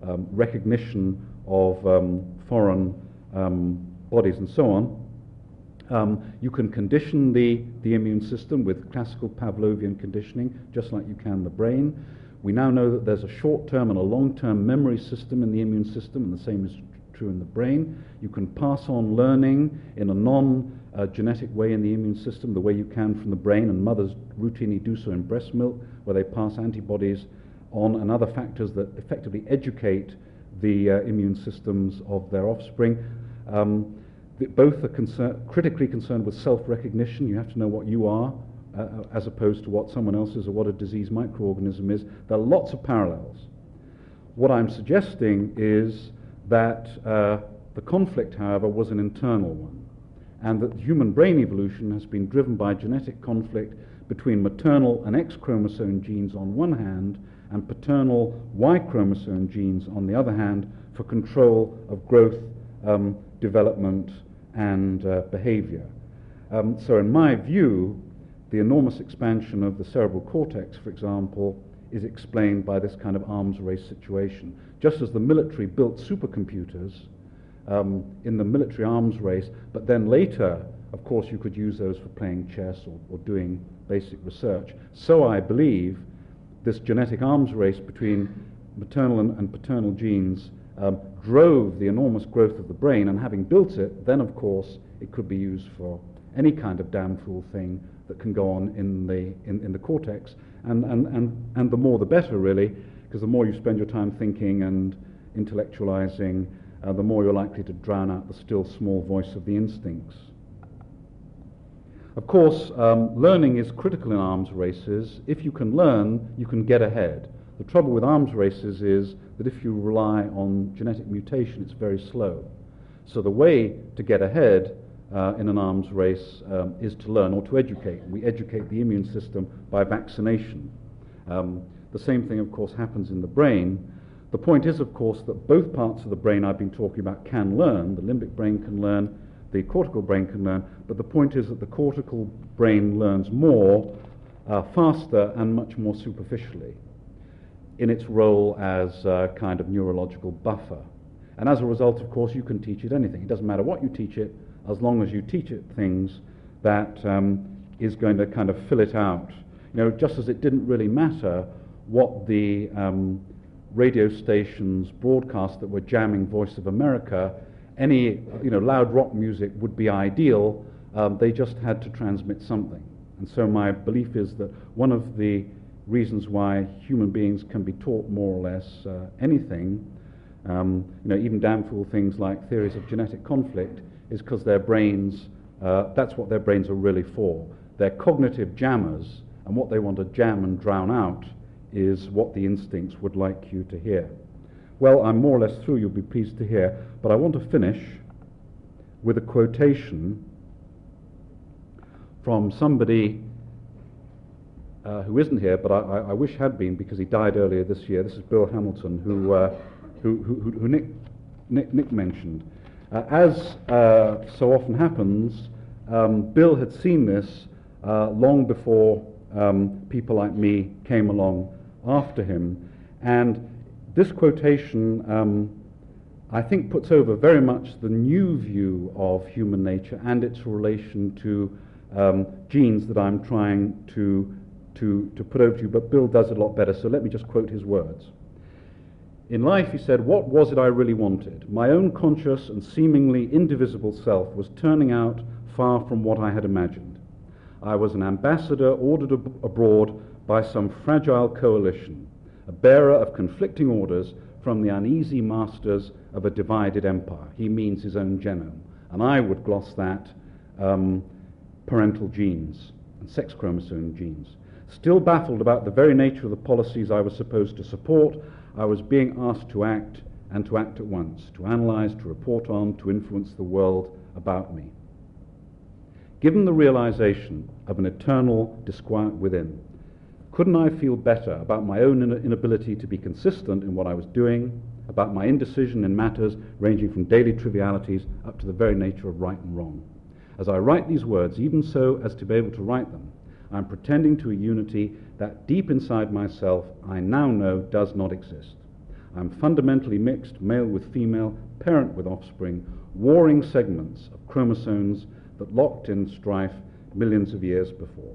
um, recognition of um, foreign um, bodies and so on. Um, you can condition the, the immune system with classical Pavlovian conditioning, just like you can the brain. We now know that there's a short-term and a long-term memory system in the immune system, and the same is true in the brain. You can pass on learning in a non-genetic uh, way in the immune system, the way you can from the brain, and mothers routinely do so in breast milk, where they pass antibodies on and other factors that effectively educate the uh, immune systems of their offspring. Um, the, both are concern, critically concerned with self-recognition. You have to know what you are, uh, as opposed to what someone else is or what a disease microorganism is. There are lots of parallels. What I'm suggesting is that uh, the conflict, however, was an internal one, and that human brain evolution has been driven by genetic conflict between maternal and X chromosome genes on one hand and paternal Y chromosome genes on the other hand for control of growth, um, development, and uh, behavior. Um, so in my view, the enormous expansion of the cerebral cortex, for example, is explained by this kind of arms race situation. Just as the military built supercomputers um, in the military arms race, but then later, of course, you could use those for playing chess or, or doing basic research. So I believe this genetic arms race between maternal and, and paternal genes um, drove the enormous growth of the brain, and having built it, then of course it could be used for any kind of damn fool thing that can go on in the, in, in the cortex, and, and, and, and the more the better, really, because the more you spend your time thinking and intellectualizing, uh, the more you're likely to drown out the still small voice of the instincts. Of course, um, learning is critical in arms races. If you can learn, you can get ahead. The trouble with arms races is that if you rely on genetic mutation, it's very slow. So the way to get ahead uh, in an arms race um, is to learn or to educate. We educate the immune system by vaccination. Um, the same thing, of course, happens in the brain. The point is, of course, that both parts of the brain I've been talking about can learn. The limbic brain can learn, the cortical brain can learn, but the point is that the cortical brain learns more, uh, faster, and much more superficially in its role as a kind of neurological buffer. And as a result, of course, you can teach it anything. It doesn't matter what you teach it, as long as you teach it things that um, is going to kind of fill it out. You know, just as it didn't really matter what the um, radio stations broadcast that were jamming Voice of America, any you know loud rock music would be ideal. Um, they just had to transmit something. And so my belief is that one of the reasons why human beings can be taught more or less uh, anything, um, you know, even damn fool things like theories of genetic conflict, is because their brains, uh, that's what their brains are really for. They're cognitive jammers, and what they want to jam and drown out is what the instincts would like you to hear. Well, I'm more or less through, you'll be pleased to hear, but I want to finish with a quotation from somebody uh, who isn't here, but I, I, I wish had been, because he died earlier this year. This is Bill Hamilton, who, uh, who, who, who Nick, Nick, Nick mentioned. Uh, as uh, so often happens, um, Bill had seen this uh, long before um, people like me came along after him, and this quotation, um, I think, puts over very much the new view of human nature and its relation to um, genes that I'm trying to, to, to put over to you, but Bill does it a lot better, so let me just quote his words. In life, he said, what was it I really wanted? My own conscious and seemingly indivisible self was turning out far from what I had imagined. I was an ambassador ordered ab- abroad by some fragile coalition, a bearer of conflicting orders from the uneasy masters of a divided empire. He means his own genome. And I would gloss that um, parental genes and sex chromosome genes. Still baffled about the very nature of the policies I was supposed to support, I was being asked to act, and to act at once, to analyze, to report on, to influence the world about me. Given the realization of an eternal disquiet within, couldn't I feel better about my own inability to be consistent in what I was doing, about my indecision in matters ranging from daily trivialities up to the very nature of right and wrong? As I write these words, even so as to be able to write them, I'm pretending to a unity that deep inside myself I now know does not exist. I'm fundamentally mixed, male with female, parent with offspring, warring segments of chromosomes that locked in strife millions of years before.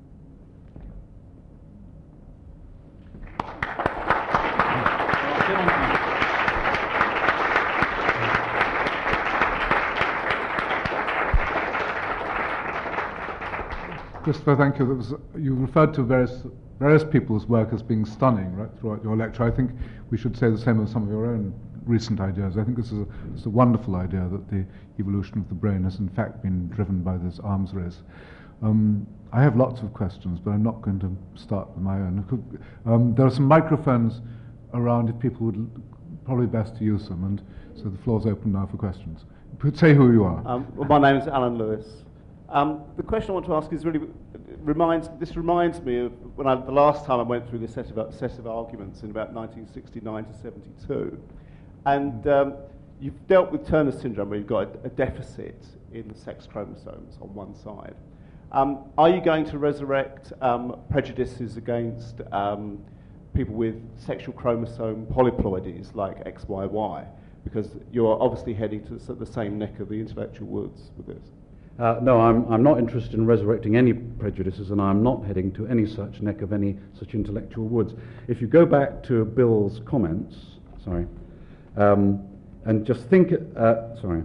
Christopher, thank you. That was, you referred to various various people's work as being stunning, right, throughout your lecture. I think we should say the same of some of your own recent ideas. I think this is a, it's a wonderful idea that the evolution of the brain has in fact been driven by this arms race. Um, I have lots of questions, but I'm not going to start with my own. Um, there are some microphones around if people would, probably best to use them, and so the floor's open now for questions. Say who you are. Um, well, my name is Alan Lewis. Um, the question I want to ask is really, reminds, this reminds me of when I, the last time I went through this set of, set of arguments in about nineteen sixty-nine to seventy-two. And um, you've dealt with Turner syndrome, where you've got a, a deficit in the sex chromosomes on one side. Um, are you going to resurrect um, prejudices against um, people with sexual chromosome polyploidies like X Y Y? Because you're obviously heading to the same neck of the intellectual woods with this. Uh, no, I'm, I'm not interested in resurrecting any prejudices, and I'm not heading to any such neck of any such intellectual woods. If you go back to Bill's comments, sorry, um, and just think, uh, sorry,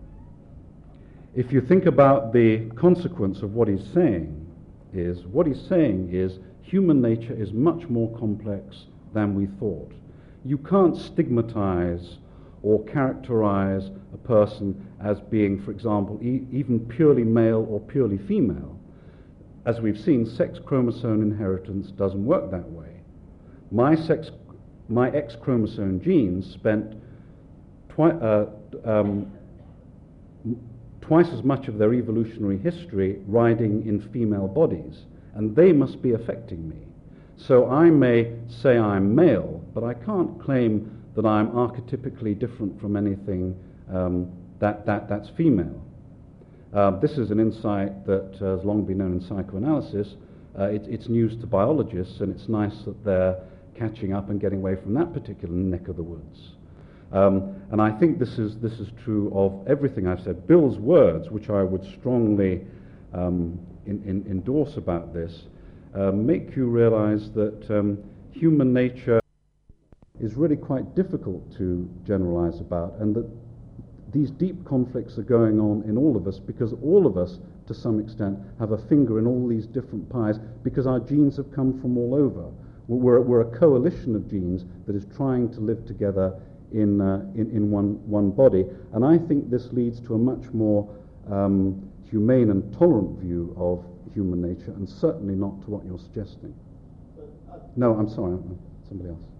if you think about the consequence of what he's saying, is what he's saying is human nature is much more complex than we thought. You can't stigmatize or characterize a person as being, for example, e even purely male or purely female. As we've seen, sex chromosome inheritance doesn't work that way. My, sex, my X chromosome genes spent twi uh, um, twice as much of their evolutionary history riding in female bodies, and they must be affecting me. So I may say I'm male, but I can't claim that I'm archetypically different from anything um, that, that, that's female. Uh, this is an insight that uh, has long been known in psychoanalysis. Uh, it, it's news to biologists, and it's nice that they're catching up and getting away from that particular neck of the woods. Um, and I think this is, this is true of everything I've said. Bill's words, which I would strongly um, in, in, endorse about this, uh, make you realize that um, human nature is really quite difficult to generalize about, and that these deep conflicts are going on in all of us because all of us, to some extent, have a finger in all these different pies because our genes have come from all over. We're, we're a coalition of genes that is trying to live together in, uh, in, in one, one body, and I think this leads to a much more um, humane and tolerant view of human nature, and certainly not to what you're suggesting. No, I'm sorry, somebody else.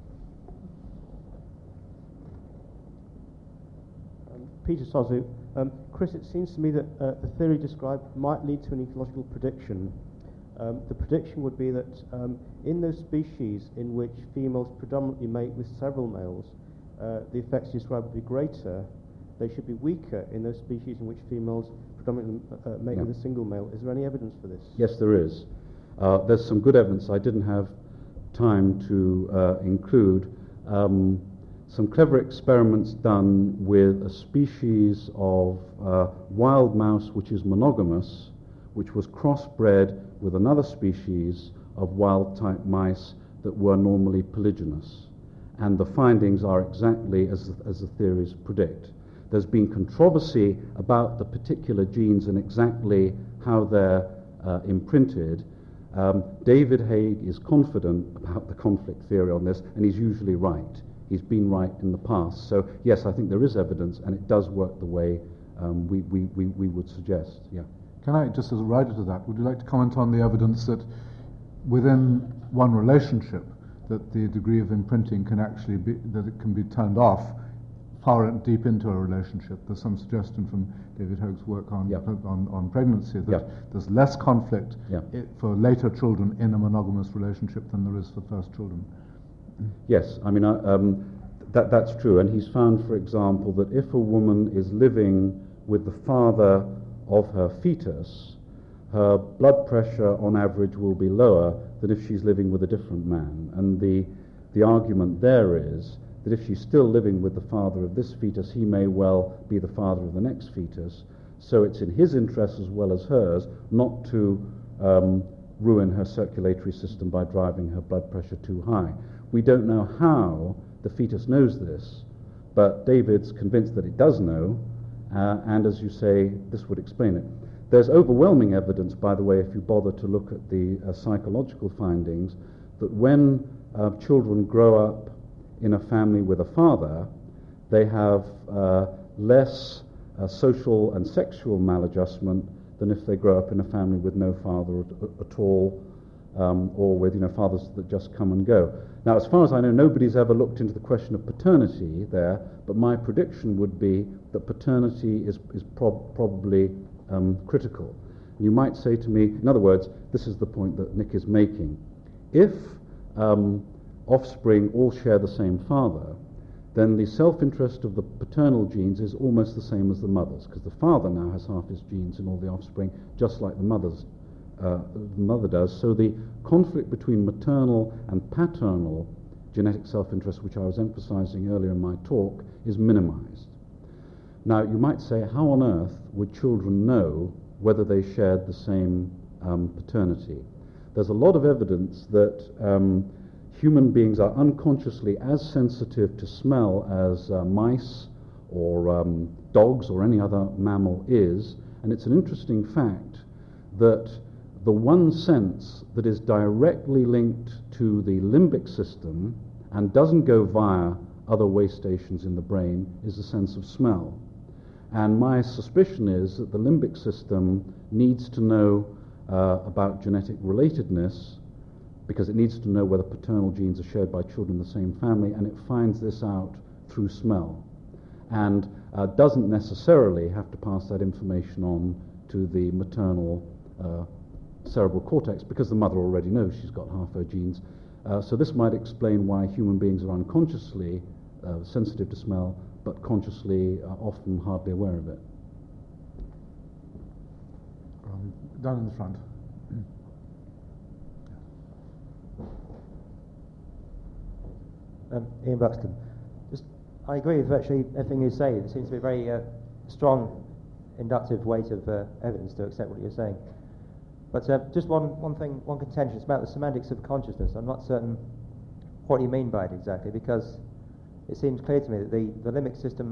Peter Sozu. Um, Chris, it seems to me that uh, the theory described might lead to an ecological prediction. Um, the prediction would be that um, in those species in which females predominantly mate with several males, uh, the effects described would be greater. They should be weaker in those species in which females predominantly uh, mate yeah. with a single male. Is there any evidence for this? Yes, there is. Uh, there's some good evidence I didn't have time to uh, include. Um, Some clever experiments done with a species of uh, wild mouse which is monogamous, which was crossbred with another species of wild-type mice that were normally polygynous. And the findings are exactly as, as the theories predict. There's been controversy about the particular genes and exactly how they're uh, imprinted. Um, David Haig is confident about the conflict theory on this, and he's usually right. He's been right in the past. So, yes, I think there is evidence, and it does work the way um, we, we, we, we would suggest. Yeah. Can I, just as a rider to that, would you like to comment on the evidence that within one relationship, that the degree of imprinting can actually be, that it can be turned off far and deep into a relationship? There's some suggestion from David Hoag's work on, yep. on, on pregnancy that yep. there's less conflict yep. i for later children in a monogamous relationship than there is for first children. Yes, I mean, uh, um, that, that's true. And he's found, for example, that if a woman is living with the father of her fetus, her blood pressure on average will be lower than if she's living with a different man. And the, the argument there is that that if she's still living with the father of this fetus, he may well be the father of the next fetus. So it's in his interest as well as hers not to um, ruin her circulatory system by driving her blood pressure too high. We don't know how the fetus knows this, but David's convinced that it does know, uh, and as you say, this would explain it. There's overwhelming evidence, by the way, if you bother to look at the uh, psychological findings, that when uh, children grow up in a family with a father, they have uh, less uh, social and sexual maladjustment than if they grow up in a family with no father at, at all, um, or with you know fathers that just come and go. Now, as far as I know, nobody's ever looked into the question of paternity there, but my prediction would be that paternity is, is prob- probably um, critical. You might say to me, in other words, this is the point that Nick is making. If um, offspring all share the same father, then the self-interest of the paternal genes is almost the same as the mother's, because the father now has half his genes in all the offspring, just like the mother's uh, the mother does. So the conflict between maternal and paternal genetic self-interest, which I was emphasizing earlier in my talk, is minimized. Now, you might say, how on earth would children know whether they shared the same um, paternity? There's a lot of evidence that um, human beings are unconsciously as sensitive to smell as uh, mice or um, dogs or any other mammal is, and it's an interesting fact that the one sense that is directly linked to the limbic system and doesn't go via other way stations in the brain is the sense of smell. And my suspicion is that the limbic system needs to know uh, about genetic relatedness, because it needs to know whether paternal genes are shared by children in the same family, and it finds this out through smell, and uh, doesn't necessarily have to pass that information on to the maternal uh, cerebral cortex, because the mother already knows she's got half her genes. Uh, so this might explain why human beings are unconsciously uh, sensitive to smell, but consciously uh, often hardly aware of it. Um, down in the front. Um, Ian Buxton. Just, I agree with virtually everything you say. There seems to be a very uh, strong inductive weight of uh, evidence to accept what you're saying. But uh, just one, one thing, one contention, it's about the semantics of consciousness. I'm not certain what you mean by it exactly, because it seems clear to me that the, the limbic system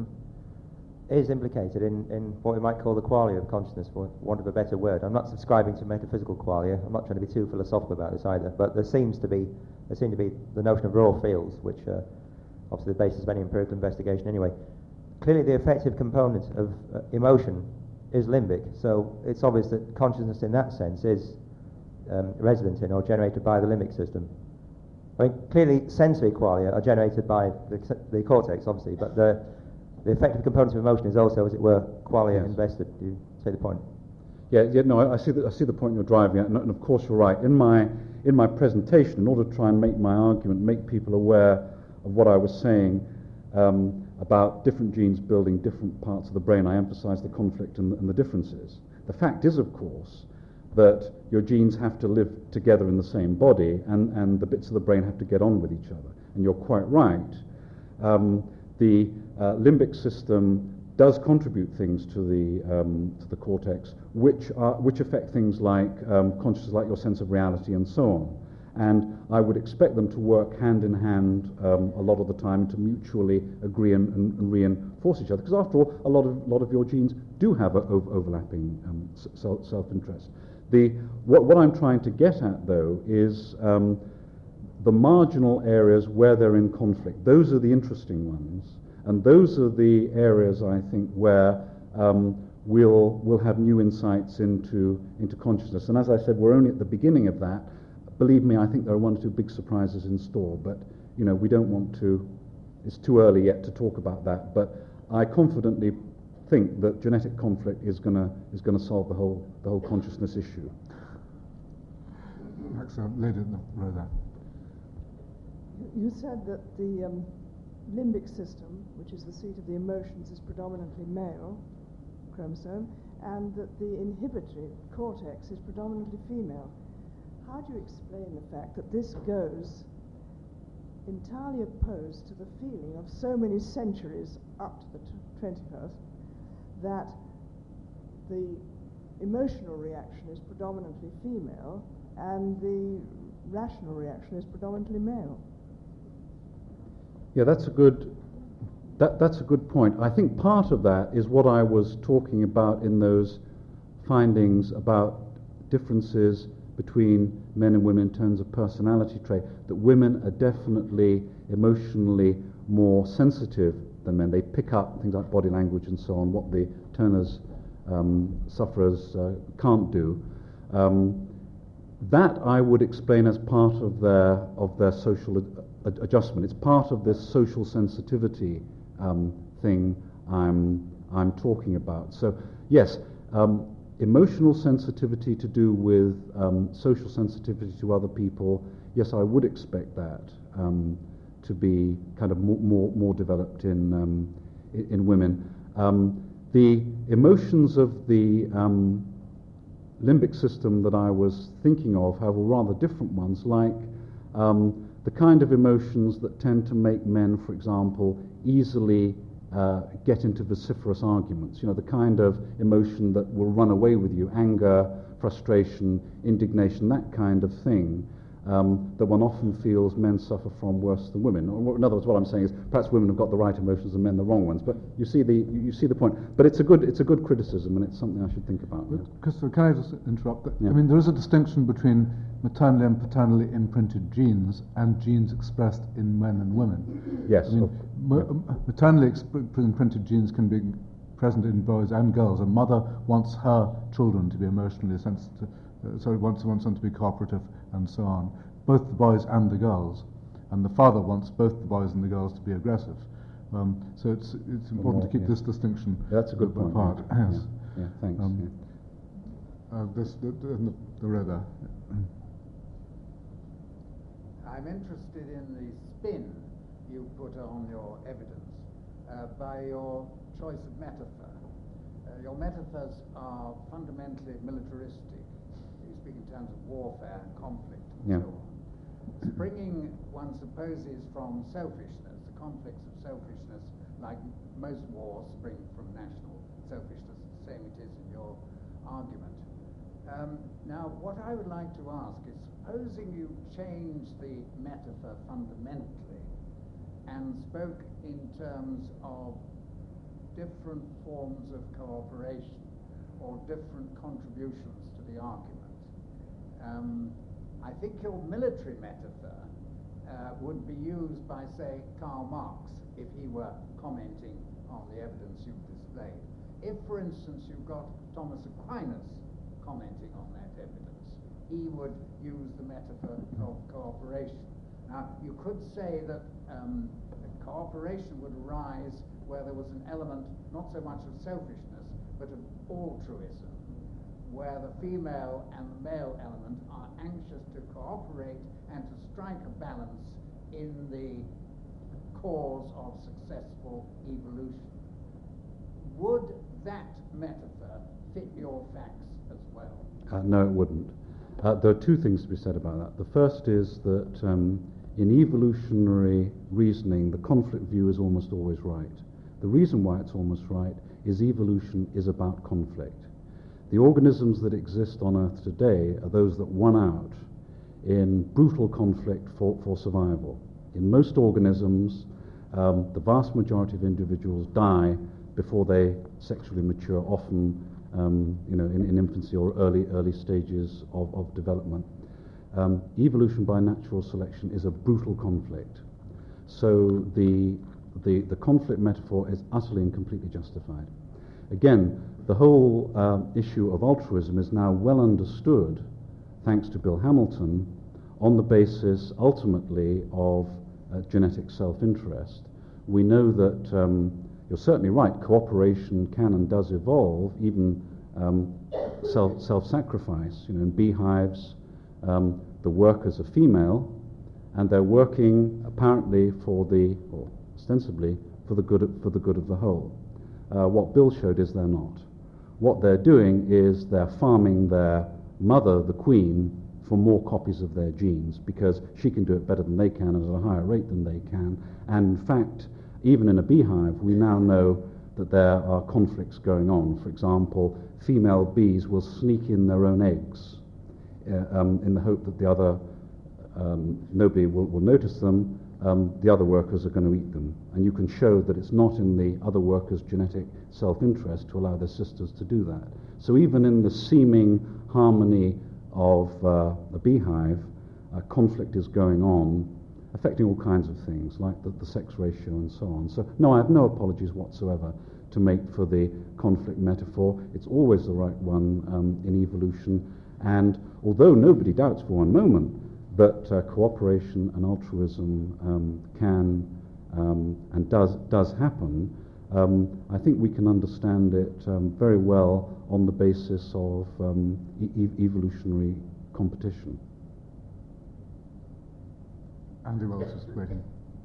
is implicated in, in what we might call the qualia of consciousness, for want of a better word. I'm not subscribing to metaphysical qualia. I'm not trying to be too philosophical about this either, but there seems to be there seem to be the notion of raw fields, which are obviously the basis of any empirical investigation anyway. Clearly the affective component of uh, emotion is limbic, so it's obvious that consciousness in that sense is um, resident in or generated by the limbic system. I mean, clearly sensory qualia are generated by the, the cortex, obviously, but the The affective component of emotion is also, as it were, qualia Yes. invested. Do you say the point? Yeah, yeah, no, I, I see the, I see the point you're driving at, and, and of course you're right. In my in my presentation, in order to try and make my argument, make people aware of what I was saying um, about different genes building different parts of the brain, I emphasized the conflict and the, and the differences. The fact is, of course, that your genes have to live together in the same body, and, and the bits of the brain have to get on with each other. And you're quite right. Um, the uh, limbic system does contribute things to the um, to the cortex, which are which affect things like um, consciousness, like your sense of reality, and so on. And I would expect them to work hand in hand um, a lot of the time to mutually agree and, and, and reinforce each other. Because after all, a lot of a lot of your genes do have a, over, overlapping um, self, self-interest. The what what I'm trying to get at though is um, the marginal areas where they're in conflict. Those are the interesting ones. And those are the areas, I think, where um, we'll, we'll have new insights into, into consciousness. And as I said, we're only at the beginning of that. Believe me, I think there are one or two big surprises in store, but you know, we don't want to, it's too early yet to talk about that. But I confidently think that genetic conflict is going is gonna solve the whole, the whole consciousness issue. Excellent. Lady in the row there. You said that the um, limbic system, which is the seat of the emotions, is predominantly male chromosome, and that the inhibitory cortex is predominantly. predominantly female. How do you explain the fact that this goes entirely opposed to the feeling of so many centuries up to the twenty-first that the emotional reaction is predominantly female and the rational reaction is predominantly male. Yeah, that's a good that that's a good point. I think part of that is what I was talking about in those findings about differences between men and women in terms of personality trait, that women are definitely emotionally more sensitive than men. They pick up things like body language and so on, what the Turner's um, sufferers uh, can't do. Um, that I would explain as part of their of their social ad- adjustment. It's part of this social sensitivity um, thing I'm I'm talking about. So yes, um, emotional sensitivity to do with um, social sensitivity to other people. Yes, I would expect that um, to be kind of more more, more developed in um, in, in women. Um, the emotions of the um, limbic system that I was thinking of have rather different ones, like um, the kind of emotions that tend to make men, for example, easily uh, get into vociferous arguments. You know, the kind of emotion that will run away with you, anger, frustration, indignation, that kind of thing, um, that one often feels men suffer from worse than women. In other words, what I'm saying is perhaps women have got the right emotions and men the wrong ones. But you see the you see the point. But it's a good it's a good criticism, and it's something I should think about. But, Yeah. Christopher, can I just interrupt? Yeah. I mean, there is a distinction between maternally and paternally imprinted genes and genes expressed in men and women. Yes. I mean, of- ma- yeah. maternally exp- imprinted genes can be present in boys and girls. A mother wants her children to be emotionally sensitive, uh, sorry, wants, wants them to be cooperative and so on, both the boys and the girls. And the father wants both the boys and the girls to be aggressive. Um, so it's it's important more, to keep yeah. this distinction Yeah, that's a good point. apart. Yeah. Yes. Yeah, yeah, thanks. Um, yeah. Uh, this, the, the, the row there. I'm interested in the spin you put on your evidence uh, by your choice of metaphor. Uh, your metaphors are fundamentally militaristic. You speak in terms of warfare and conflict and Yeah. so on. Springing, one supposes, from selfishness, the conflicts of selfishness, like most wars, spring from national selfishness, the same it is in your argument. Um, now, what I would like to ask is, supposing you change the metaphor fundamentally and spoke in terms of different forms of cooperation or different contributions to the argument, um, I think your military metaphor uh, would be used by, say, Karl Marx, if he were commenting on the evidence you've displayed. If, for instance, you've got Thomas Aquinas commenting on that evidence, he would use the metaphor of cooperation. Now, you could say that um, cooperation would arise where there was an element not so much of selfishness, but of altruism, where the female and the male element are anxious to cooperate and to strike a balance in the cause of successful evolution. Would that metaphor fit your facts as well? Uh, no, it wouldn't. Uh, there are two things to be said about that. The first is that um, in evolutionary reasoning, the conflict view is almost always right. The reason why it's almost right is evolution is about conflict. The organisms that exist on Earth today are those that won out in brutal conflict for, for survival. In most organisms, um, the vast majority of individuals die before they sexually mature, often um, you know, in, in infancy or early, early stages of, of development. Um, evolution by natural selection is a brutal conflict. So the, the, the conflict metaphor is utterly and completely justified. Again, the whole um, issue of altruism is now well understood, thanks to Bill Hamilton, on the basis ultimately of uh, genetic self-interest. We know that, um, you're certainly right, cooperation can and does evolve, even um, self, self-sacrifice. You know, in beehives, um, the workers are female, and they're working apparently for the, or ostensibly, for the good of, for the good of the whole. Uh, what Bill showed is they're not. What they're doing is they're farming their mother, the queen, for more copies of their genes because she can do it better than they can and at a higher rate than they can. And in fact, even in a beehive, we now know that there are conflicts going on. For example, female bees will sneak in their own eggs uh, um, in the hope that the other, um, nobody will, will notice them, um, the other workers are going to eat them. And you can show that it's not in the other workers' genetic self-interest to allow their sisters to do that. So even in the seeming harmony of uh, a beehive, uh, conflict is going on, affecting all kinds of things, like the, the sex ratio and so on. So, no, I have no apologies whatsoever to make for the conflict metaphor. It's always the right one um, in evolution. And although nobody doubts for one moment that uh, cooperation and altruism um, can um, and does, does happen, um, I think we can understand it um, very well on the basis of um, e- evolutionary competition. Andy Wells is waiting.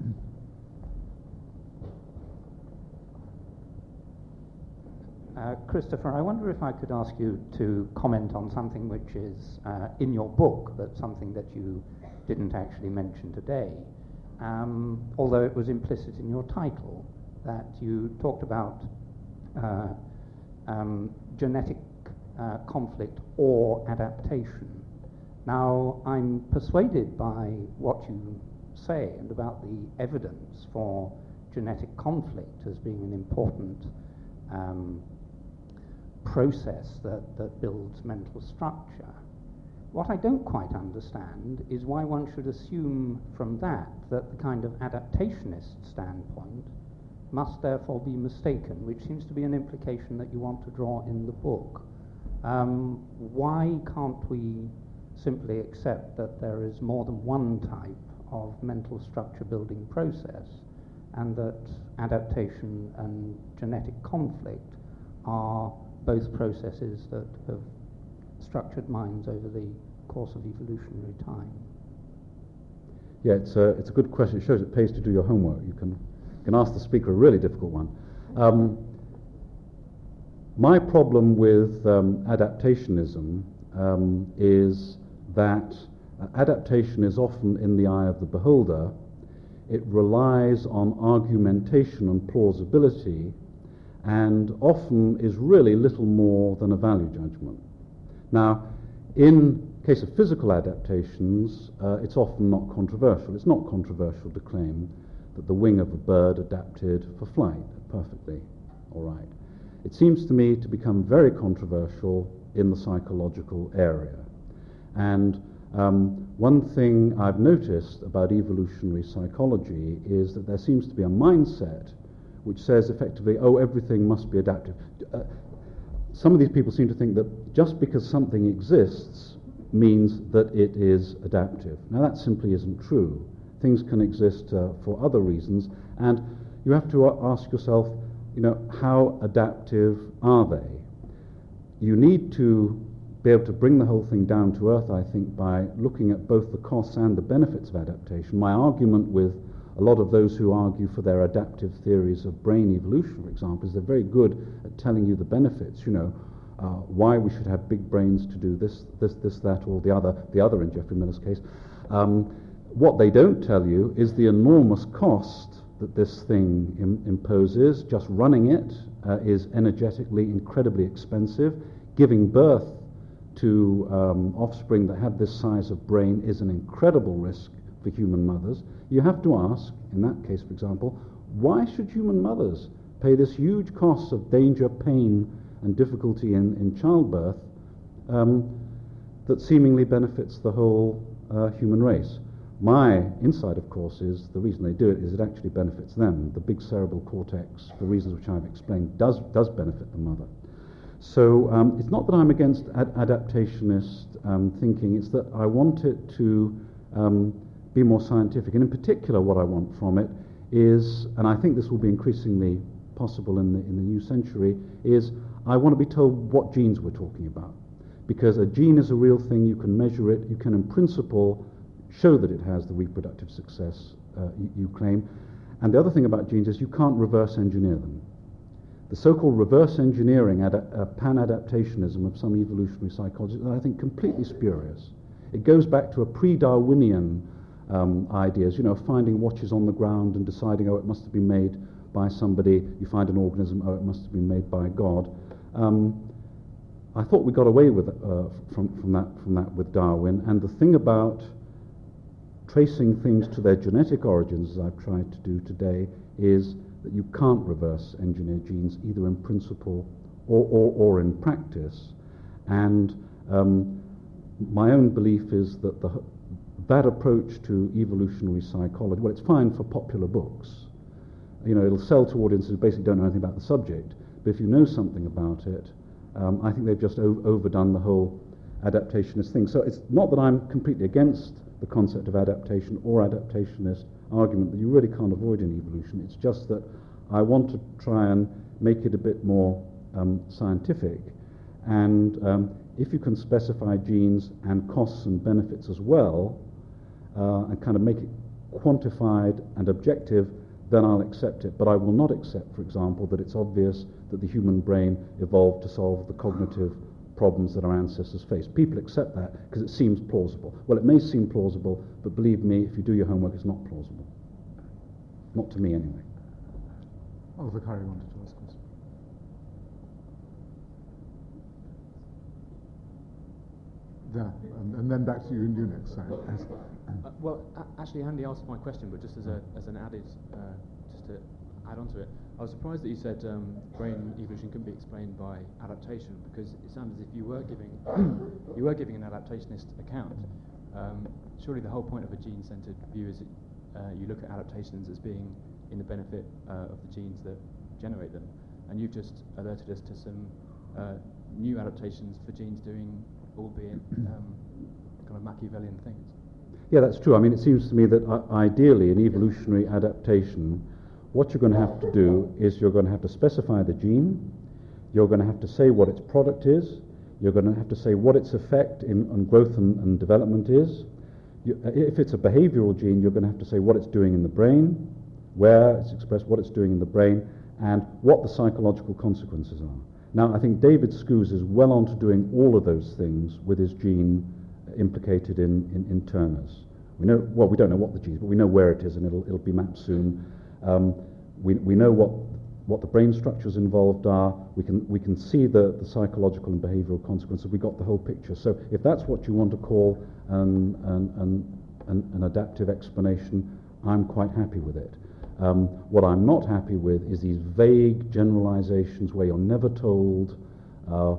Uh, Christopher, I wonder if I could ask you to comment on something which is uh, in your book, but something that you didn't actually mention today, um, although it was implicit in your title, that you talked about uh, um, genetic uh, conflict or adaptation. Now, I'm persuaded by what you say and about the evidence for genetic conflict as being an important um, process that, that builds mental structure. What I don't quite understand is why one should assume from that that the kind of adaptationist standpoint must therefore be mistaken, which seems to be an implication that you want to draw in the book. Um, why can't we simply accept that there is more than one type of mental structure building process, and that adaptation and genetic conflict are both processes that have structured minds over the course of evolutionary time? Yeah, it's a, it's a good question. It shows it pays to do your homework. You can, you can ask the speaker a really difficult one. Um, my problem with um, adaptationism um, is that uh, adaptation is often in the eye of the beholder. It relies on argumentation and plausibility, and often is really little more than a value judgment. Now, in case of physical adaptations, uh, it's often not controversial. It's not controversial to claim that the wing of a bird adapted for flight perfectly, all right. It seems to me to become very controversial in the psychological area. And um, one thing I've noticed about evolutionary psychology is that there seems to be a mindset which says effectively, oh, everything must be adaptive. Uh, some of these people seem to think that just because something exists means that it is adaptive. Now, that simply isn't true. Things can exist uh, for other reasons, and you have to uh, ask yourself, you know, how adaptive are they? You need to be able to bring the whole thing down to earth, I think, by looking at both the costs and the benefits of adaptation. My argument with a lot of those who argue for their adaptive theories of brain evolution, for example, is they're very good at telling you the benefits, you know, uh, why we should have big brains to do this, this, this, that, or the other, the other in Geoffrey Miller's case. Um, what they don't tell you is the enormous cost that this thing im- imposes. Just running it uh, is energetically incredibly expensive. Giving birth to um, offspring that have this size of brain is an incredible risk for human mothers. You have to ask, in that case, for example, why should human mothers pay this huge cost of danger, pain, and difficulty in, in childbirth um, that seemingly benefits the whole uh, human race? My insight, of course, is the reason they do it is it actually benefits them. The big cerebral cortex, for reasons which I've explained, does, does benefit the mother. So um, it's not that I'm against ad- adaptationist um, thinking, it's that I want it to um, be more scientific. And in particular, what I want from it is, and I think this will be increasingly possible in the, in the new century, is I want to be told what genes we're talking about. Because a gene is a real thing, you can measure it, you can in principle show that it has the reproductive success uh, you, you claim. And the other thing about genes is you can't reverse engineer them. The so-called reverse engineering, ad- uh, pan-adaptationism of some evolutionary psychologists is, I think, completely spurious. It goes back to a pre-Darwinian um, ideas, you know, finding watches on the ground and deciding, oh, it must have been made by somebody. You find an organism, oh, it must have been made by God. Um, I thought we got away with uh, from, from, that, from that with Darwin, and the thing about tracing things to their genetic origins, as I've tried to do today, is that you can't reverse engineer genes either in principle or, or, or in practice. And um, my own belief is that the, that approach to evolutionary psychology, well, it's fine for popular books. You know, it'll sell to audiences who basically don't know anything about the subject. But if you know something about it, um, I think they've just o- overdone the whole adaptationist thing. So it's not that I'm completely against the concept of adaptation or adaptationist argument that you really can't avoid in evolution. It's just that I want to try and make it a bit more um, scientific. And um, if you can specify genes and costs and benefits as well, uh, and kind of make it quantified and objective, then I'll accept it. But I will not accept, for example, that it's obvious that the human brain evolved to solve the cognitive problems that our ancestors faced. People accept that because it seems plausible. Well, it may seem plausible, but believe me, if you do your homework, it's not plausible. Not to me, anyway. Oliver Curry wanted to ask a question. There, and, and then back to you, you next. Sorry. Uh, well, a- actually, Andy asked my question, but just as a as an added, uh, just to add on to it, I was surprised that you said um, brain evolution couldn't be explained by adaptation, because it sounds as if you were giving you were giving an adaptationist account. Um, surely the whole point of a gene-centered view is that uh, you look at adaptations as being in the benefit uh, of the genes that generate them, and you've just alerted us to some uh, new adaptations for genes doing, albeit um, kind of Machiavellian things. Yeah, that's true. I mean, it seems to me that uh, ideally in evolutionary adaptation, what you're going to have to do is you're going to have to specify the gene, you're going to have to say what its product is, you're going to have to say what its effect in, on growth and, and development is. You, uh, if it's a behavioral gene, you're going to have to say what it's doing in the brain, where it's expressed, what it's doing in the brain, and what the psychological consequences are. Now, I think David Skuse is well on to doing all of those things with his gene implicated in, in, in Turner's. We know, well, we don't know what the gene is, but we know where it is, and it'll, it'll be mapped soon. Um, we, we know what, what the brain structures involved are. We can, we can see the, the psychological and behavioral consequences. We got the whole picture. So if that's what you want to call an, an, an, an, an adaptive explanation, I'm quite happy with it. Um, what I'm not happy with is these vague generalizations where you're never told uh,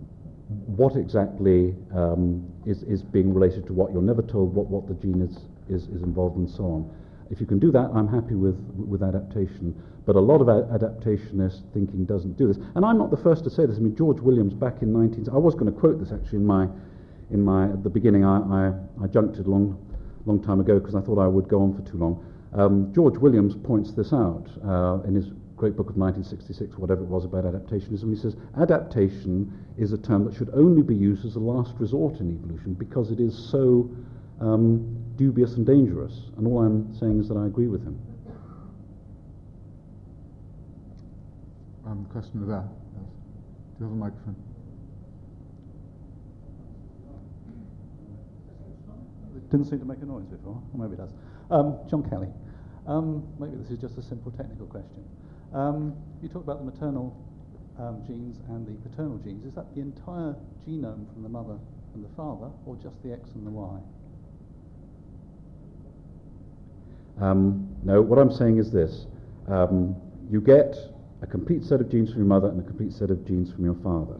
what exactly um, is, is being related to what. You're never told what, what the gene is, is, is involved in, and so on. If you can do that, I'm happy with, with adaptation. But a lot of a- adaptationist thinking doesn't do this. And I'm not the first to say this. I mean, George Williams back in nineteen... I was going to quote this actually in my... In my at the beginning, I, I, I junked it a long, long time ago because I thought I would go on for too long. Um, George Williams points this out uh, in his great book of nineteen sixty-six, whatever it was, about adaptationism. He says, adaptation is a term that should only be used as a last resort in evolution because it is so um, dubious and dangerous. And all I'm saying is that I agree with him. Um, question there. Yes. Do you have a microphone? It didn't seem to make a noise before, or maybe it does. Um, John Kelly. Um, maybe this is just a simple technical question. Um, you talked about the maternal um, genes and the paternal genes. Is that the entire genome from the mother and the father, or just the X and the Y? Um, no, what I'm saying is this. Um, you get a complete set of genes from your mother and a complete set of genes from your father.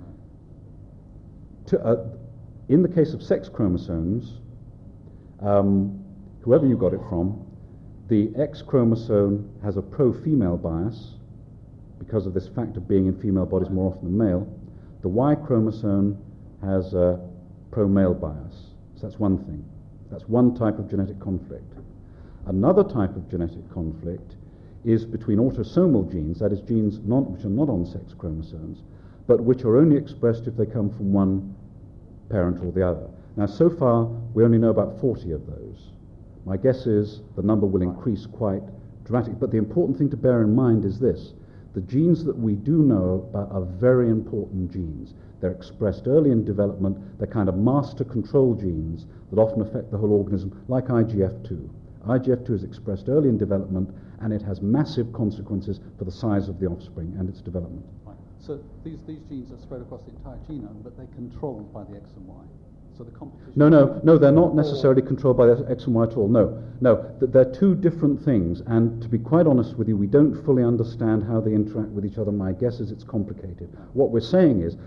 To, uh, in the case of sex chromosomes, um, whoever you got it from, the X chromosome has a pro-female bias because of this fact of being in female bodies more often than male. The Y chromosome has a pro-male bias. So that's one thing. That's one type of genetic conflict. Another type of genetic conflict is between autosomal genes, that is genes non, which are not on sex chromosomes, but which are only expressed if they come from one parent or the other. Now, so far, we only know about forty of those. My guess is the number will increase quite dramatically. But the important thing to bear in mind is this. The genes that we do know about are very important genes. They're expressed early in development. They're kind of master control genes that often affect the whole organism, like I G F two. I G F two is expressed early in development, and it has massive consequences for the size of the offspring and its development. Right. So these, these genes are spread across the entire genome, but they're controlled by the X and Y. So the competition... No, no, no, they're not necessarily controlled by the X and Y at all. No, no, they're two different things, and to be quite honest with you, we don't fully understand how they interact with each other. My guess is it's complicated. What we're saying is,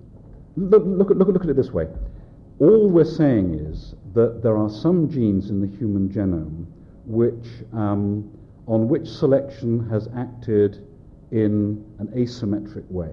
look, look, look, look at it this way. All we're saying is that there are some genes in the human genome which, um, on which selection has acted in an asymmetric way.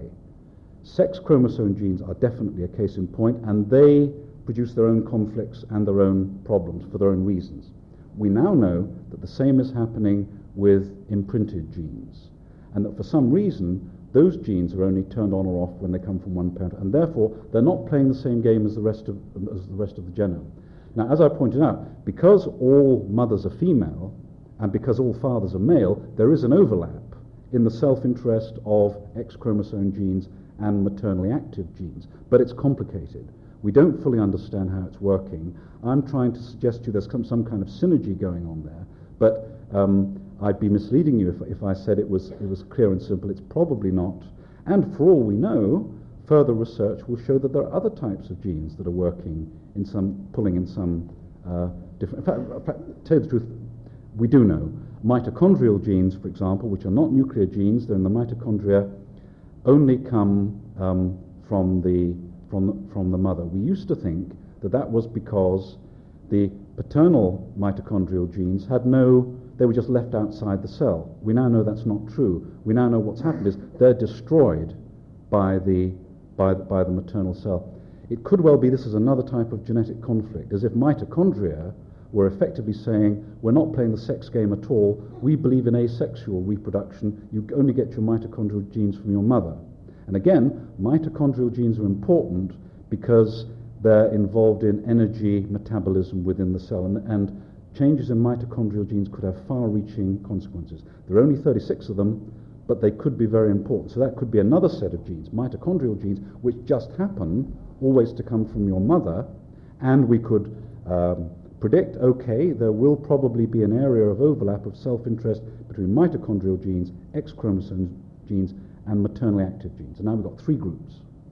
Sex chromosome genes are definitely a case in point, and they produce their own conflicts and their own problems for their own reasons. We now know that the same is happening with imprinted genes, and that for some reason those genes are only turned on or off when they come from one parent, and therefore they're not playing the same game as the rest of as the rest of the genome. Now, as I pointed out, because all mothers are female and because all fathers are male, there is an overlap in the self-interest of X chromosome genes and maternally active genes, but it's complicated. We don't fully understand how it's working. I'm trying to suggest to you there's some, some kind of synergy going on there, but um, I'd be misleading you if, if I said it was, it was clear and simple. It's probably not. And for all we know, further research will show that there are other types of genes that are working in some, pulling in some uh, different... In fact, in fact, to tell you the truth, we do know. Mitochondrial genes, for example, which are not nuclear genes, they're in the mitochondria, only come um, from the From the, from the mother. We used to think that that was because the paternal mitochondrial genes had no, they were just left outside the cell. We now know that's not true. We now know what's happened is they're destroyed by the, by, by the maternal cell. It could well be this is another type of genetic conflict, as if mitochondria were effectively saying, we're not playing the sex game at all, we believe in asexual reproduction, you only get your mitochondrial genes from your mother. And again, mitochondrial genes are important because they're involved in energy metabolism within the cell, and, and changes in mitochondrial genes could have far-reaching consequences. There are only thirty-six of them, but they could be very important. So that could be another set of genes, mitochondrial genes, which just happen always to come from your mother, and we could um, predict, okay, there will probably be an area of overlap of self-interest between mitochondrial genes, X chromosome genes, and maternally active genes. And now we've got three groups.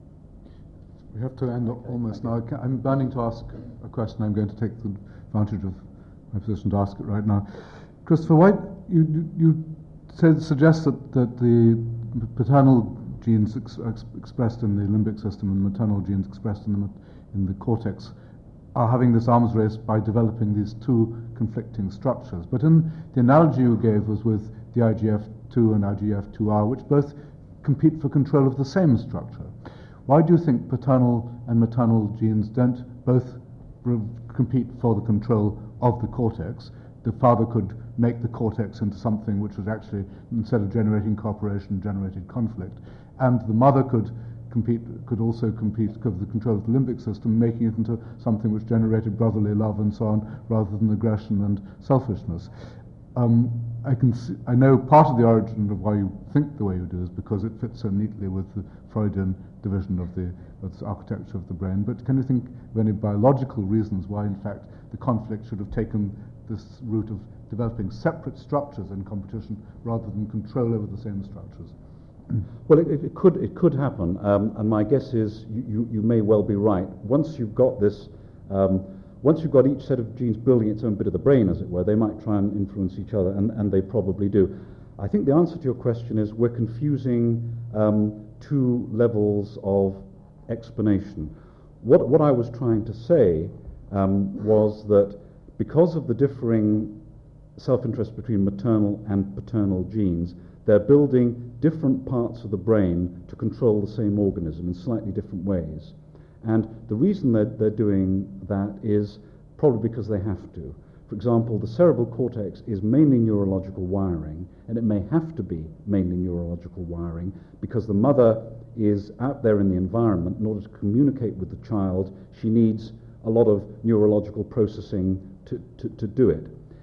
We have to end almost now. I'm burning to ask a question. I'm going to take the advantage of my position to ask it right now. Christopher, why you you said, suggest that, that the paternal genes ex, ex, expressed in the limbic system and maternal genes expressed in the in the cortex are having this arms race by developing these two conflicting structures. But in the analogy you gave was with the I G F two and I G F two R, which both compete for control of the same structure. Why do you think paternal and maternal genes don't both re- compete for the control of the cortex? The father could make the cortex into something which was actually, instead of generating cooperation, generated conflict. And the mother could compete, could also compete for the control of the limbic system, making it into something which generated brotherly love and so on, rather than aggression and selfishness. Um, I can see, I know part of the origin of why you think the way you do is because it fits so neatly with the Freudian division of the, of the architecture of the brain, but can you think of any biological reasons why, in fact, the conflict should have taken this route of developing separate structures in competition rather than control over the same structures? Well, it, it could it could happen, um, and my guess is you, you, you may well be right. Once you've got this, um, once you've got each set of genes building its own bit of the brain, as it were, they might try and influence each other, and, and they probably do. I think the answer to your question is we're confusing um, two levels of explanation. What what I was trying to say um, was that because of the differing self-interest between maternal and paternal genes, they're building different parts of the brain to control the same organism in slightly different ways. And the reason that they're doing that is probably because they have to. For example, the cerebral cortex is mainly neurological wiring, and it may have to be mainly neurological wiring because the mother is out there in the environment. In order to communicate with the child, she needs a lot of neurological processing to, to, to do it.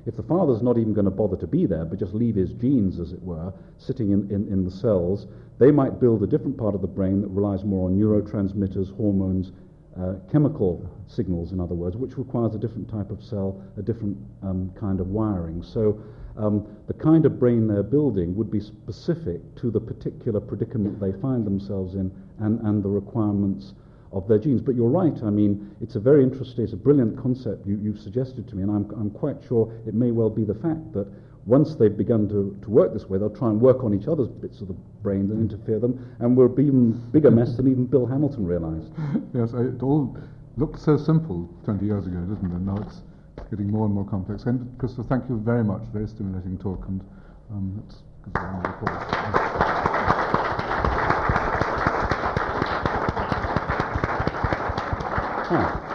If the father's not even going to bother to be there, but just leave his genes, as it were, sitting in, in, in the cells, they might build a different part of the brain that relies more on neurotransmitters, hormones, uh, chemical signals, in other words, which requires a different type of cell, a different um, kind of wiring. So um, the kind of brain they're building would be specific to the particular predicament they find themselves in and, and the requirements of their genes. But you're right, I mean, it's a very interesting, it's a brilliant concept you, you've suggested to me, and I'm, I'm quite sure it may well be the fact that once they've begun to, to work this way, they'll try and work on each other's bits of the brain and interfere them, and we'll be even bigger mess than even Bill Hamilton realised. Yes, it all looked so simple twenty years ago, didn't it? Now it's getting more and more complex. And Christopher, thank you very much, very stimulating talk, and um, let's give a round of applause. Ah.